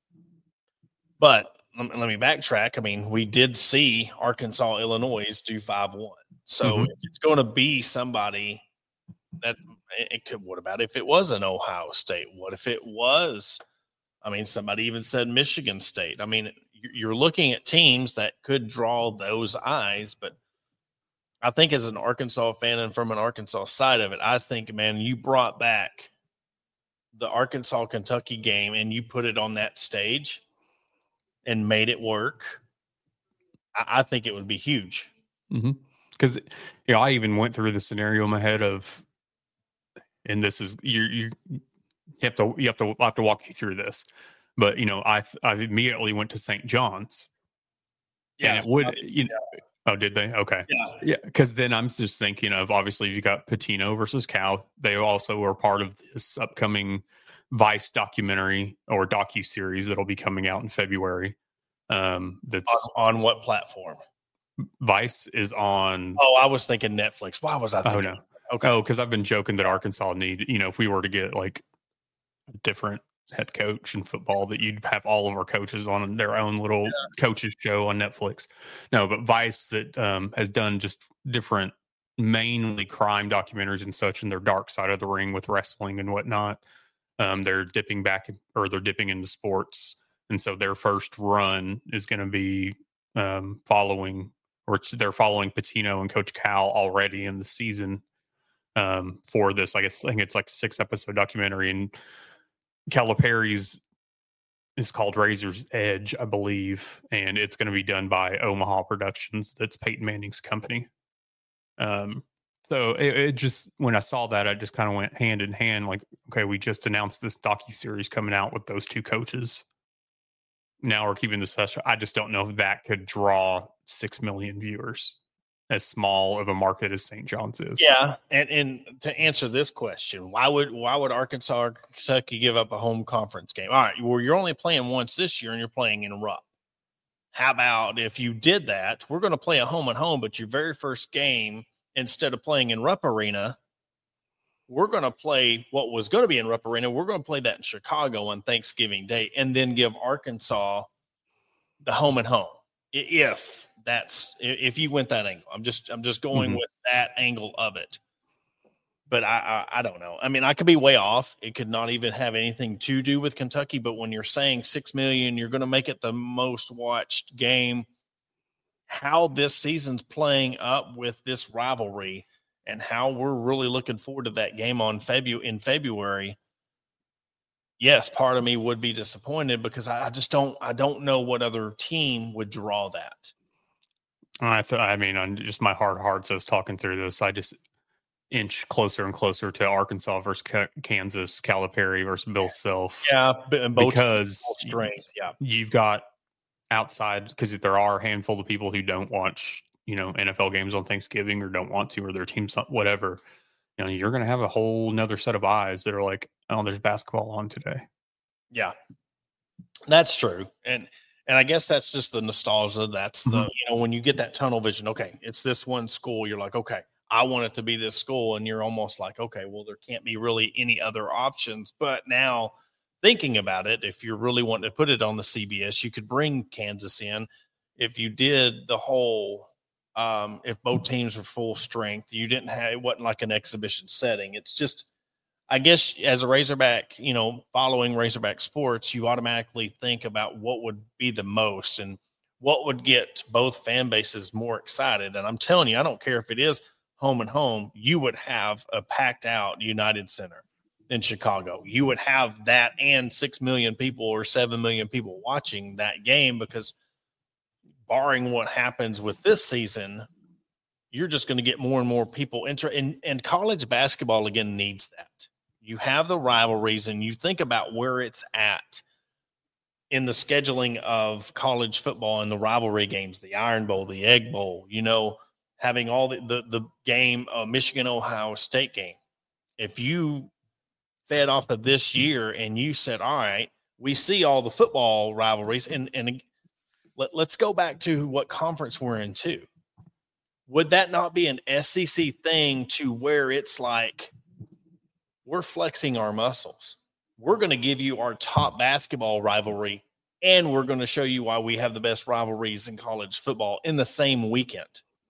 but let me, let me backtrack. I mean, we did see Arkansas, Illinois do five one. So mm-hmm. if it's going to be somebody that it could, what about if it was an Ohio State? What if it was, I mean, somebody even said Michigan State. I mean, you're looking at teams that could draw those eyes, but I think as an Arkansas fan and from an Arkansas side of it, I think, man, you brought back the Arkansas-Kentucky game and you put it on that stage and made it work. I, I think it would be huge. Because, mm-hmm. you know, I even went through the scenario in my head of, and this is, you you you have to, you have to, I have to walk you through this. But, you know, I I immediately went to Saint John's. Yeah, and it would, you know, yeah. Oh, did they? Okay. Yeah. Yeah. Because then I'm just thinking of, obviously, you got Pitino versus Cal. They also are part of this upcoming Vice documentary or docu-series that'll be coming out in February. Um, that's on, on what platform? Vice is on. Oh, I was thinking Netflix. Why was I thinking? Oh, no. Okay. Oh, because I've been joking that Arkansas need, you know, if we were to get like a different head coach in football, that you'd have all of our coaches on their own little yeah. coaches show on Netflix. No, but Vice that um, has done just different, mainly crime documentaries and such, in their dark side of the ring with wrestling and whatnot. Um, they're dipping back or they're dipping into sports. And so their first run is going to be um, following, or they're following Pitino and Coach Cal already in the season um, for this. I guess I think it's like a six episode documentary, and Calipari's is called Razor's Edge, I believe, and it's going to be done by Omaha Productions. That's Peyton Manning's company. Um, so it, it just, when I saw that, I just kind of went hand in hand. Like, okay, we just announced this docuseries coming out with those two coaches. Now we're keeping this special. I just don't know if that could draw six million viewers, as small of a market as Saint John's is. Yeah, and and to answer this question, why would why would Arkansas or Kentucky give up a home conference game? All right, well, you're only playing once this year, and you're playing in Rupp. How about if you did that? We're going to play a home and home, but your very first game, instead of playing in Rupp Arena, we're going to play what was going to be in Rupp Arena. We're going to play that in Chicago on Thanksgiving Day, and then give Arkansas the home and home. If that's if you went that angle, I'm just I'm just going mm-hmm. with that angle of it. But I, I I don't know. I mean, I could be way off. It could not even have anything to do with Kentucky. But when you're saying six million, you're going to make it the most watched game. How this season's playing up with this rivalry, and how we're really looking forward to that game on Febu in February. Yes, part of me would be disappointed because I just don't I don't know what other team would draw that. I th- I mean, on just my heart of hearts, I was talking through this. I just inch closer and closer to Arkansas versus K- Kansas, Calipari versus Bill Self. Yeah, both because strength. Yeah, you've got outside, because there are a handful of people who don't watch, you know, N F L games on Thanksgiving or don't want to, or their team's not, whatever. You know, you're going to have a whole nother set of eyes that are like, oh, there's basketball on today. Yeah, that's true. And, and I guess that's just the nostalgia. That's the, mm-hmm. you know, when you get that tunnel vision, okay, it's this one school. You're like, okay, I want it to be this school. And you're almost like, okay, well, there can't be really any other options. But now thinking about it, if you're really wanting to put it on the C B S, you could bring Kansas in. If you did the whole, Um, if both teams were full strength, you didn't have, it wasn't like an exhibition setting. It's just, I guess as a Razorback, you know, following Razorback sports, you automatically think about what would be the most and what would get both fan bases more excited. And I'm telling you, I don't care if it is home and home, you would have a packed out United Center in Chicago. You would have that and six million people or seven million people watching that game, because barring what happens with this season, you're just going to get more and more people interested. And, and college basketball, again, needs that. You have the rivalries, and you think about where it's at in the scheduling of college football and the rivalry games, the Iron Bowl, the Egg Bowl, you know, having all the, the, the game, uh, Michigan-Ohio State game. If you fed off of this year and you said, all right, we see all the football rivalries, and, and let, let's go back to what conference we're in too. Would that not be an S E C thing to where it's like, we're flexing our muscles. We're going to give you our top basketball rivalry, and we're going to show you why we have the best rivalries in college football in the same weekend.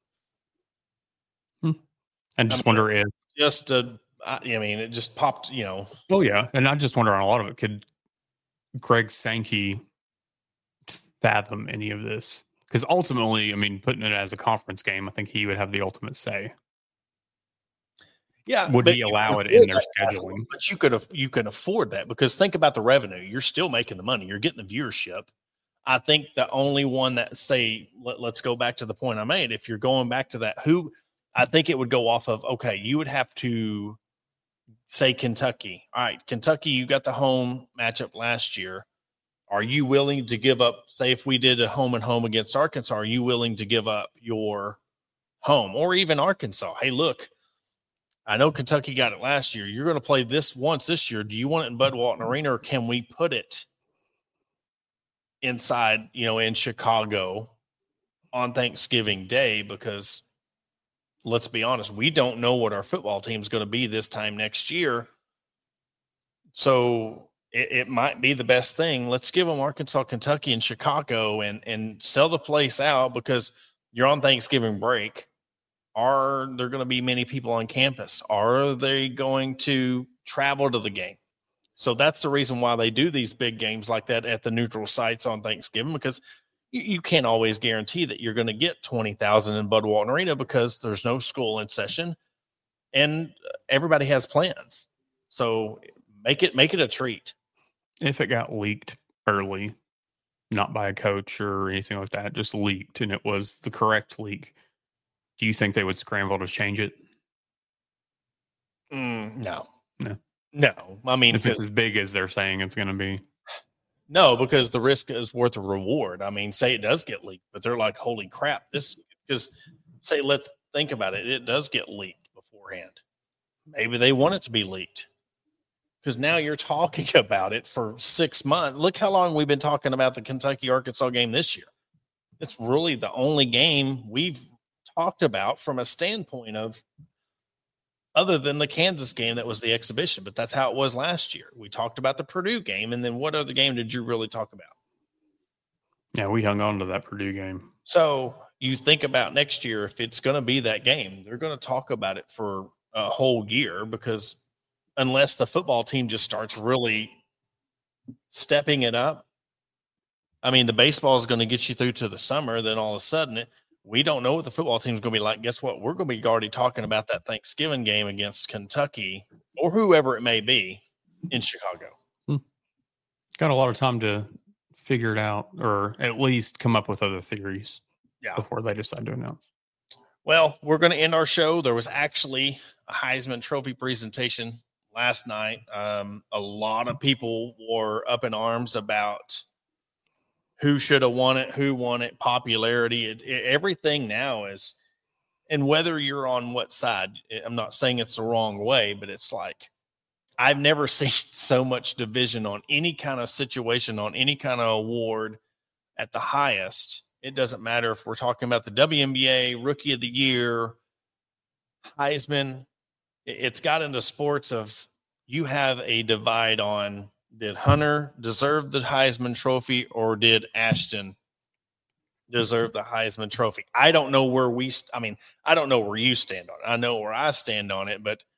Hmm. And just I mean, wonder if just, uh, I mean, it just popped, you know. Oh yeah. And I just wonder on a lot of it, could Greg Sankey fathom any of this? Because ultimately, I mean, putting it as a conference game, I think he would have the ultimate say. Yeah, would he allow it in their scheduling? But you could you can afford that because think about the revenue. You're still making the money. You're getting the viewership. I think the only one that say let, let's go back to the point I made. If you're going back to that, who I think it would go off of. Okay, you would have to say Kentucky. All right, Kentucky, you got the home matchup last year. Are you willing to give up? Say if we did a home and home against Arkansas, are you willing to give up your home or even Arkansas? Hey, look. I know Kentucky got it last year. You're going to play this once this year. Do you want it in Bud Walton Arena, or can we put it inside, you know, in Chicago on Thanksgiving Day? Because let's be honest, we don't know what our football team is going to be this time next year. So it, it might be the best thing. Let's give them Arkansas, Kentucky, and Chicago and, and sell the place out because you're on Thanksgiving break. Are there going to be many people on campus? Are they going to travel to the game? So that's the reason why they do these big games like that at the neutral sites on Thanksgiving, because you, you can't always guarantee that you're going to get twenty thousand in Bud Walton Arena because there's no school in session and everybody has plans. So make it make it a treat. If it got leaked early, not by a coach or anything like that, just leaked, and it was the correct leak, do you think they would scramble to change it? Mm, no. No. No. I mean, if it's as big as they're saying it's going to be. No, because the risk is worth the reward. I mean, say it does get leaked, but they're like, holy crap, this, because say, let's think about it. It does get leaked beforehand. Maybe they want it to be leaked because now you're talking about it for six months. Look how long we've been talking about the Kentucky-Arkansas game this year. It's really the only game we've talked about from a standpoint of other than the Kansas game that was the exhibition, but that's how it was last year. We talked about the Purdue game, and then what other game did you really talk about? Yeah, we hung on to that Purdue game. So you think about next year, if it's going to be that game, they're going to talk about it for a whole year because unless the football team just starts really stepping it up, I mean, the baseball is going to get you through to the summer, then all of a sudden it, we don't know what the football team is going to be like. Guess what? We're going to be already talking about that Thanksgiving game against Kentucky or whoever it may be in Chicago. Hmm. Got a lot of time to figure it out or at least come up with other theories yeah. before they decide to announce. Well, we're going to end our show. There was actually a Heisman Trophy presentation last night. Um, a lot of people were up in arms about who should have won it, who won it, popularity, it, it, everything now is, and whether you're on what side, I'm not saying it's the wrong way, but it's like, I've never seen so much division on any kind of situation, on any kind of award at the highest. It doesn't matter if we're talking about the W N B A, Rookie of the Year, Heisman. It's got into sports of you have a divide on, did Hunter deserve the Heisman Trophy or did Ashton deserve the Heisman Trophy? I don't know where we – I mean, I don't know where you stand on it. I know where I stand on it, but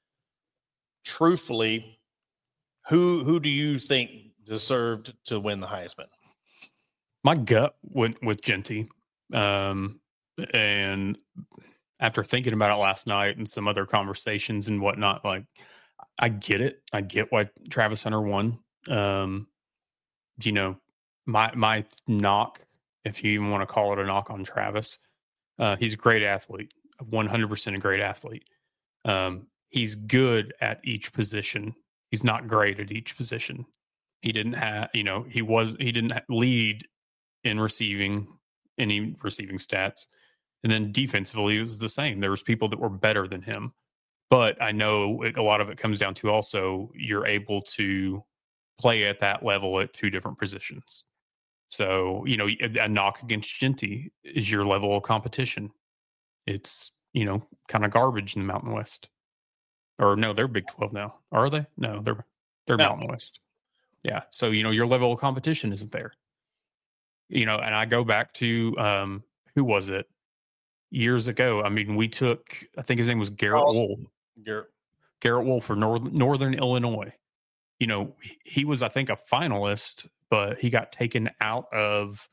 truthfully, who who do you think deserved to win the Heisman? My gut went with Jeanty. Um, and after thinking about it last night and some other conversations and whatnot, like, I get it. I get why Travis Hunter won. Um, you know, my my knock, if you even want to call it a knock on Travis, uh, he's a great athlete, one hundred percent a great athlete. Um, he's good at each position. He's not great at each position. He didn't have, you know, he was he didn't lead in receiving any receiving stats, and then defensively it was the same. There was people that were better than him, but I know it, a lot of it comes down to also you're able to play at that level at two different positions. So, you know, a, a knock against Jeanty is your level of competition. It's, you know, kind of garbage in the Mountain West. Or no, they're Big twelve now. Are they? No, they're they're no. Mountain West. Yeah. So, you know, your level of competition isn't there. You know, and I go back to um, who was it? Years ago. I mean, we took, I think his name was Garrett oh, Wolf. Garrett. Garrett Wolf for North, Northern Illinois. You know, he was, I think, a finalist, but he got taken out of,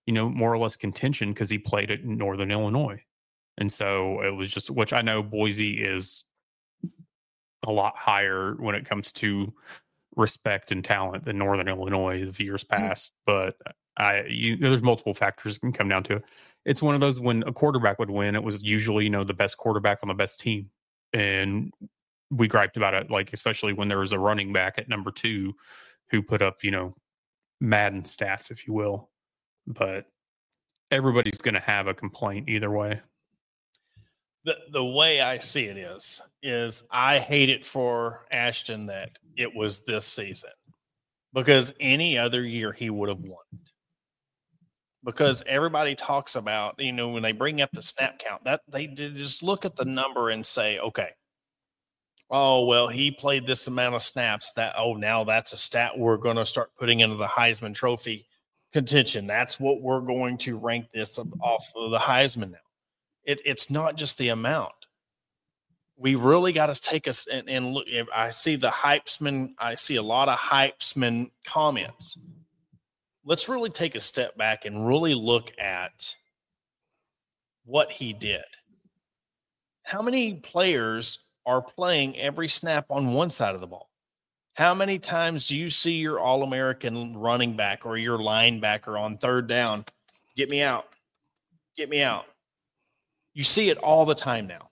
you know, more or less contention because he played at Northern Illinois. And so it was just, which I know Boise is a lot higher when it comes to respect and talent than Northern Illinois of years past. But I, you, there's multiple factors that can come down to it. It's one of those when a quarterback would win, it was usually, you know, the best quarterback on the best team. And we griped about it, like, especially when there was a running back at number two who put up, you know, Madden stats, if you will. But everybody's going to have a complaint either way. The the way I see it is, is I hate it for Ashton that it was this season, because any other year he would have won. Because everybody talks about, you know, when they bring up the snap count, that they just look at the number and say, okay, oh, well, he played this amount of snaps. That, oh, now that's a stat we're going to start putting into the Heisman Trophy contention. That's what we're going to rank this off of the Heisman now. It, it's not just the amount. We really got to take us and, and look. I see the hypesman. I see a lot of hypesman comments. Let's really take a step back and really look at what he did. How many players are playing every snap on one side of the ball? How many times do you see your All-American running back or your linebacker on third down? Get me out. Get me out. You see it all the time now.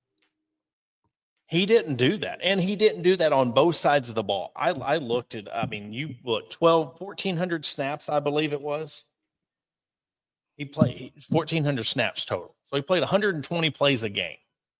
He didn't do that. And he didn't do that on both sides of the ball. I, I looked at, I mean, you look, twelve, fourteen hundred snaps, I believe it was. He played fourteen hundred snaps total. So he played one hundred twenty plays a game.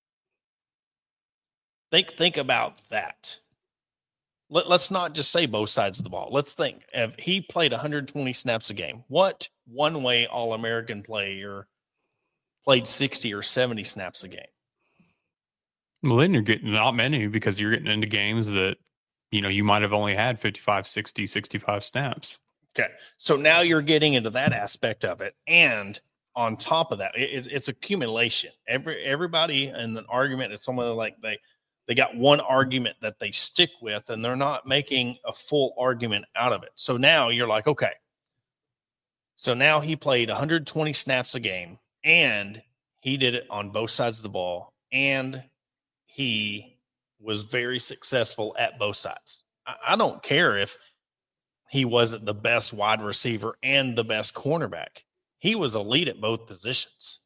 Think, think about that. Let, let's not just say both sides of the ball. Let's think. If he played one hundred twenty snaps a game, what one-way All-American player played sixty or seventy snaps a game? Well, then you're getting not many, because you're getting into games that, you know, you might have only had fifty-five, sixty, sixty-five snaps. Okay. So now you're getting into that aspect of it. And on top of that, it, it's accumulation. Every, everybody in an argument, it's someone like they, they got one argument that they stick with, and they're not making a full argument out of it. So now you're like, okay, so now he played one hundred twenty snaps a game, and he did it on both sides of the ball, and he was very successful at both sides. I, I don't care if he wasn't the best wide receiver and the best cornerback. He was elite at both positions.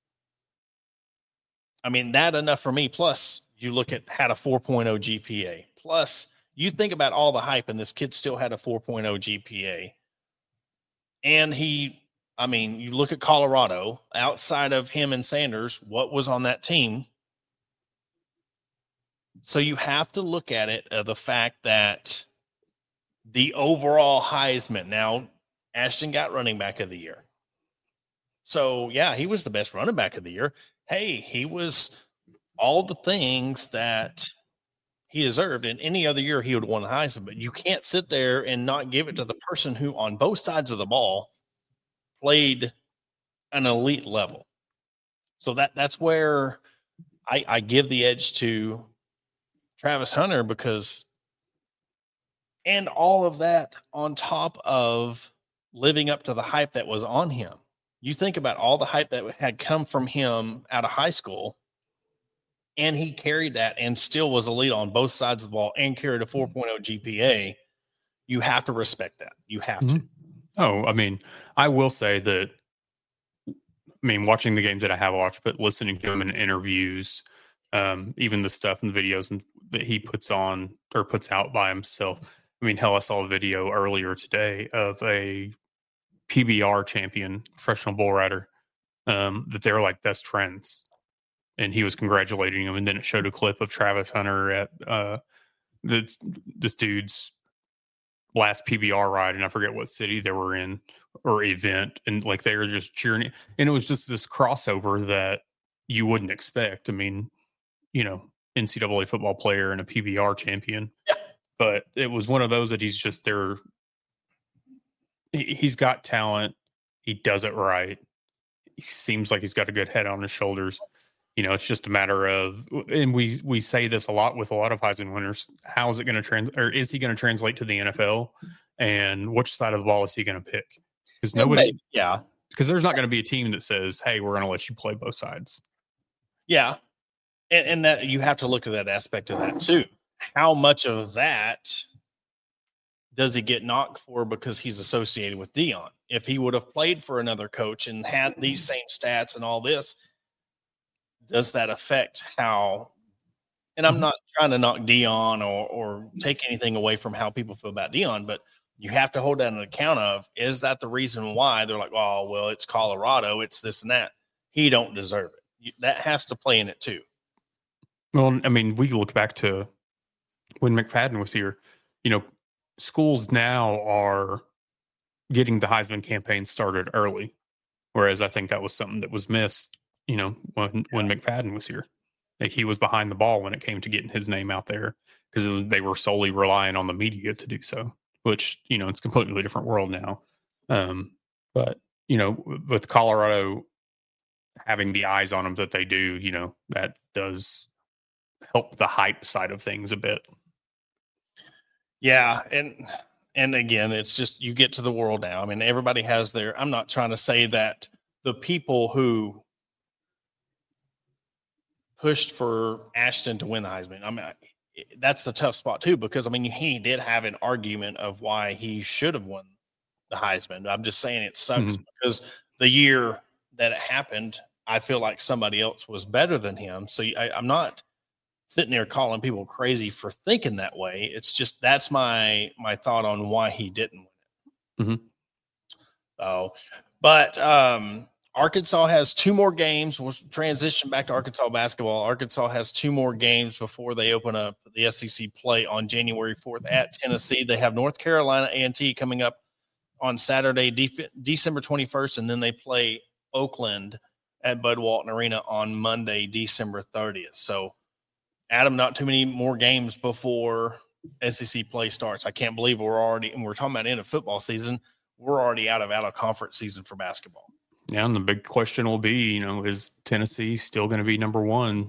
I mean, that enough for me. Plus, you look at had a four point oh G P A. Plus, you think about all the hype, and this kid still had a four point oh G P A. And he, I mean, you look at Colorado, outside of him and Sanders, what was on that team? So you have to look at it, uh, the fact that the overall Heisman, now Ashton got running back of the year. So, yeah, he was the best running back of the year. Hey, he was all the things that he deserved. In any other year, he would have won the Heisman. But you can't sit there and not give it to the person who, on both sides of the ball, played an elite level. So that that's where I, I give the edge to Travis Hunter, because, and all of that on top of living up to the hype that was on him. You think about all the hype that had come from him out of high school, and he carried that and still was elite on both sides of the ball and carried a four point oh G P A. You have to respect that. You have mm-hmm. to. Oh, I mean, I will say that, I mean, watching the games that I have watched, but listening to him in interviews, um, even the stuff and the videos and, that he puts on or puts out by himself. I mean, hell, I saw a video earlier today of a P B R champion, professional bull rider, um, that they're like best friends. And he was congratulating him. And then it showed a clip of Travis Hunter at uh, this, this dude's last P B R ride. And I forget what city they were in or event. And like they were just cheering. And it was just this crossover that you wouldn't expect. I mean, you know, N C double A football player and a P B R champion. Yeah. But it was one of those that he's just there. He's got talent. He does it right. He seems like he's got a good head on his shoulders. You know, it's just a matter of, and we we say this a lot with a lot of Heisman winners. How is it going to trans, or is he going to translate to the N F L? And which side of the ball is he going to pick? Because nobody, yeah, Because there's not going to be a team that says, hey, we're going to let you play both sides. Yeah. And, and that you have to look at that aspect of that too. How much of that does he get knocked for because he's associated with Deion? If he would have played for another coach and had these same stats and all this, does that affect how? And I'm not trying to knock Deion or, or take anything away from how people feel about Deion, but you have to hold that in account of, is that the reason why they're like, oh, well, it's Colorado, it's this and that. He don't deserve it. You, that has to play in it too. Well, I mean, we look back to when McFadden was here, you know, schools now are getting the Heisman campaign started early. Whereas I think that was something that was missed, you know, when, when McFadden was here. Like, he was behind the ball when it came to getting his name out there because they were solely relying on the media to do so, which, you know, it's a completely different world now. Um, but, you know, with Colorado having the eyes on them that they do, you know, that does help the hype side of things a bit. Yeah. And, and again, it's just, you get to the world now. I mean, everybody has their, I'm not trying to say that the people who pushed for Ashton to win the Heisman, I mean, that's the tough spot too, because I mean, he did have an argument of why he should have won the Heisman. I'm just saying it sucks mm-hmm. because the year that it happened, I feel like somebody else was better than him. So I, I'm not sitting there calling people crazy for thinking that way. It's just, that's my, my thought on why he didn't win it. Mm-hmm. So, but, um, Arkansas has two more games. We'll transition back to Arkansas basketball. Arkansas has two more games before they open up the S E C play on January fourth at Tennessee. They have North Carolina A and T coming up on Saturday, De- December twenty-first, and then they play Oakland at Bud Walton Arena on Monday, December thirtieth. So, Adam, not too many more games before S E C play starts. I can't believe we're already, and we're talking about end of football season, we're already out of out of conference season for basketball. Yeah, and the big question will be, you know, is Tennessee still going to be number one?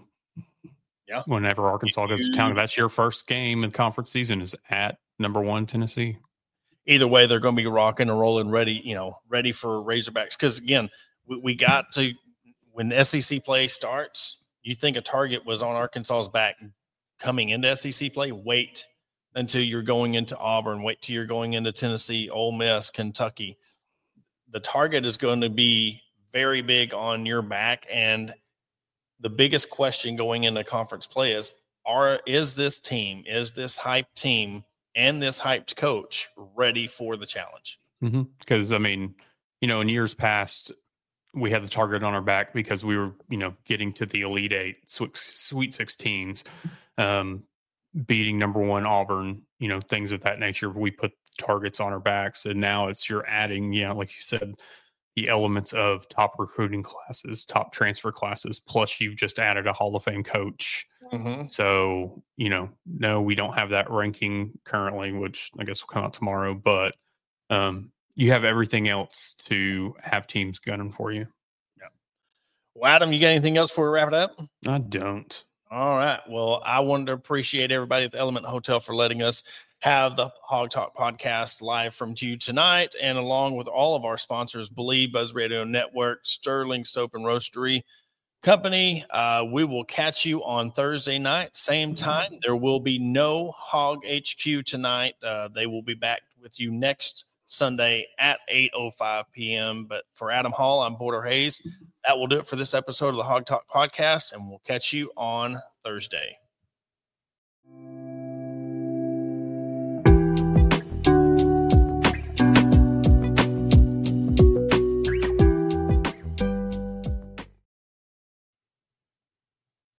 Yeah. Whenever Arkansas goes to town, that's your first game in conference season is at number one Tennessee. Either way, they're going to be rocking and rolling, ready, you know, ready for Razorbacks. Because again, we, we got to, when the S E C play starts, you think a target was on Arkansas's back coming into S E C play. Wait until you're going into Auburn. Wait till you're going into Tennessee, Ole Miss, Kentucky. The target is going to be very big on your back. And the biggest question going into conference play is, are, is this team, is this hyped team and this hyped coach ready for the challenge? Because, mm-hmm. I mean, you know, in years past, we had the target on our back because we were, you know, getting to the Elite Eight, Sweet sixteens, um, beating number one Auburn, you know, things of that nature. We put targets on our backs, and now it's you're adding, you know, like you said, the elements of top recruiting classes, top transfer classes, plus you've just added a Hall of Fame coach. Mm-hmm. So, you know, no, we don't have that ranking currently, which I guess will come out tomorrow, but um, you have everything else to have teams gunning for you. Yeah. Well, Adam, you got anything else before we wrap it up? I don't. All right. Well, I wanted to appreciate everybody at the Element Hotel for letting us have the Hog Talk podcast live from you tonight, and along with all of our sponsors, Believe, Buzz Radio Network, Sterling Soap and Roastery Company. Uh, we will catch you on Thursday night, same time. There will be no Hog H Q tonight. Uh, they will be back with you next Sunday at eight oh five p.m. But for Adam Hall, I'm Porter Hayes. That will do it for this episode of the Hog Talk podcast, and we'll catch you on Thursday.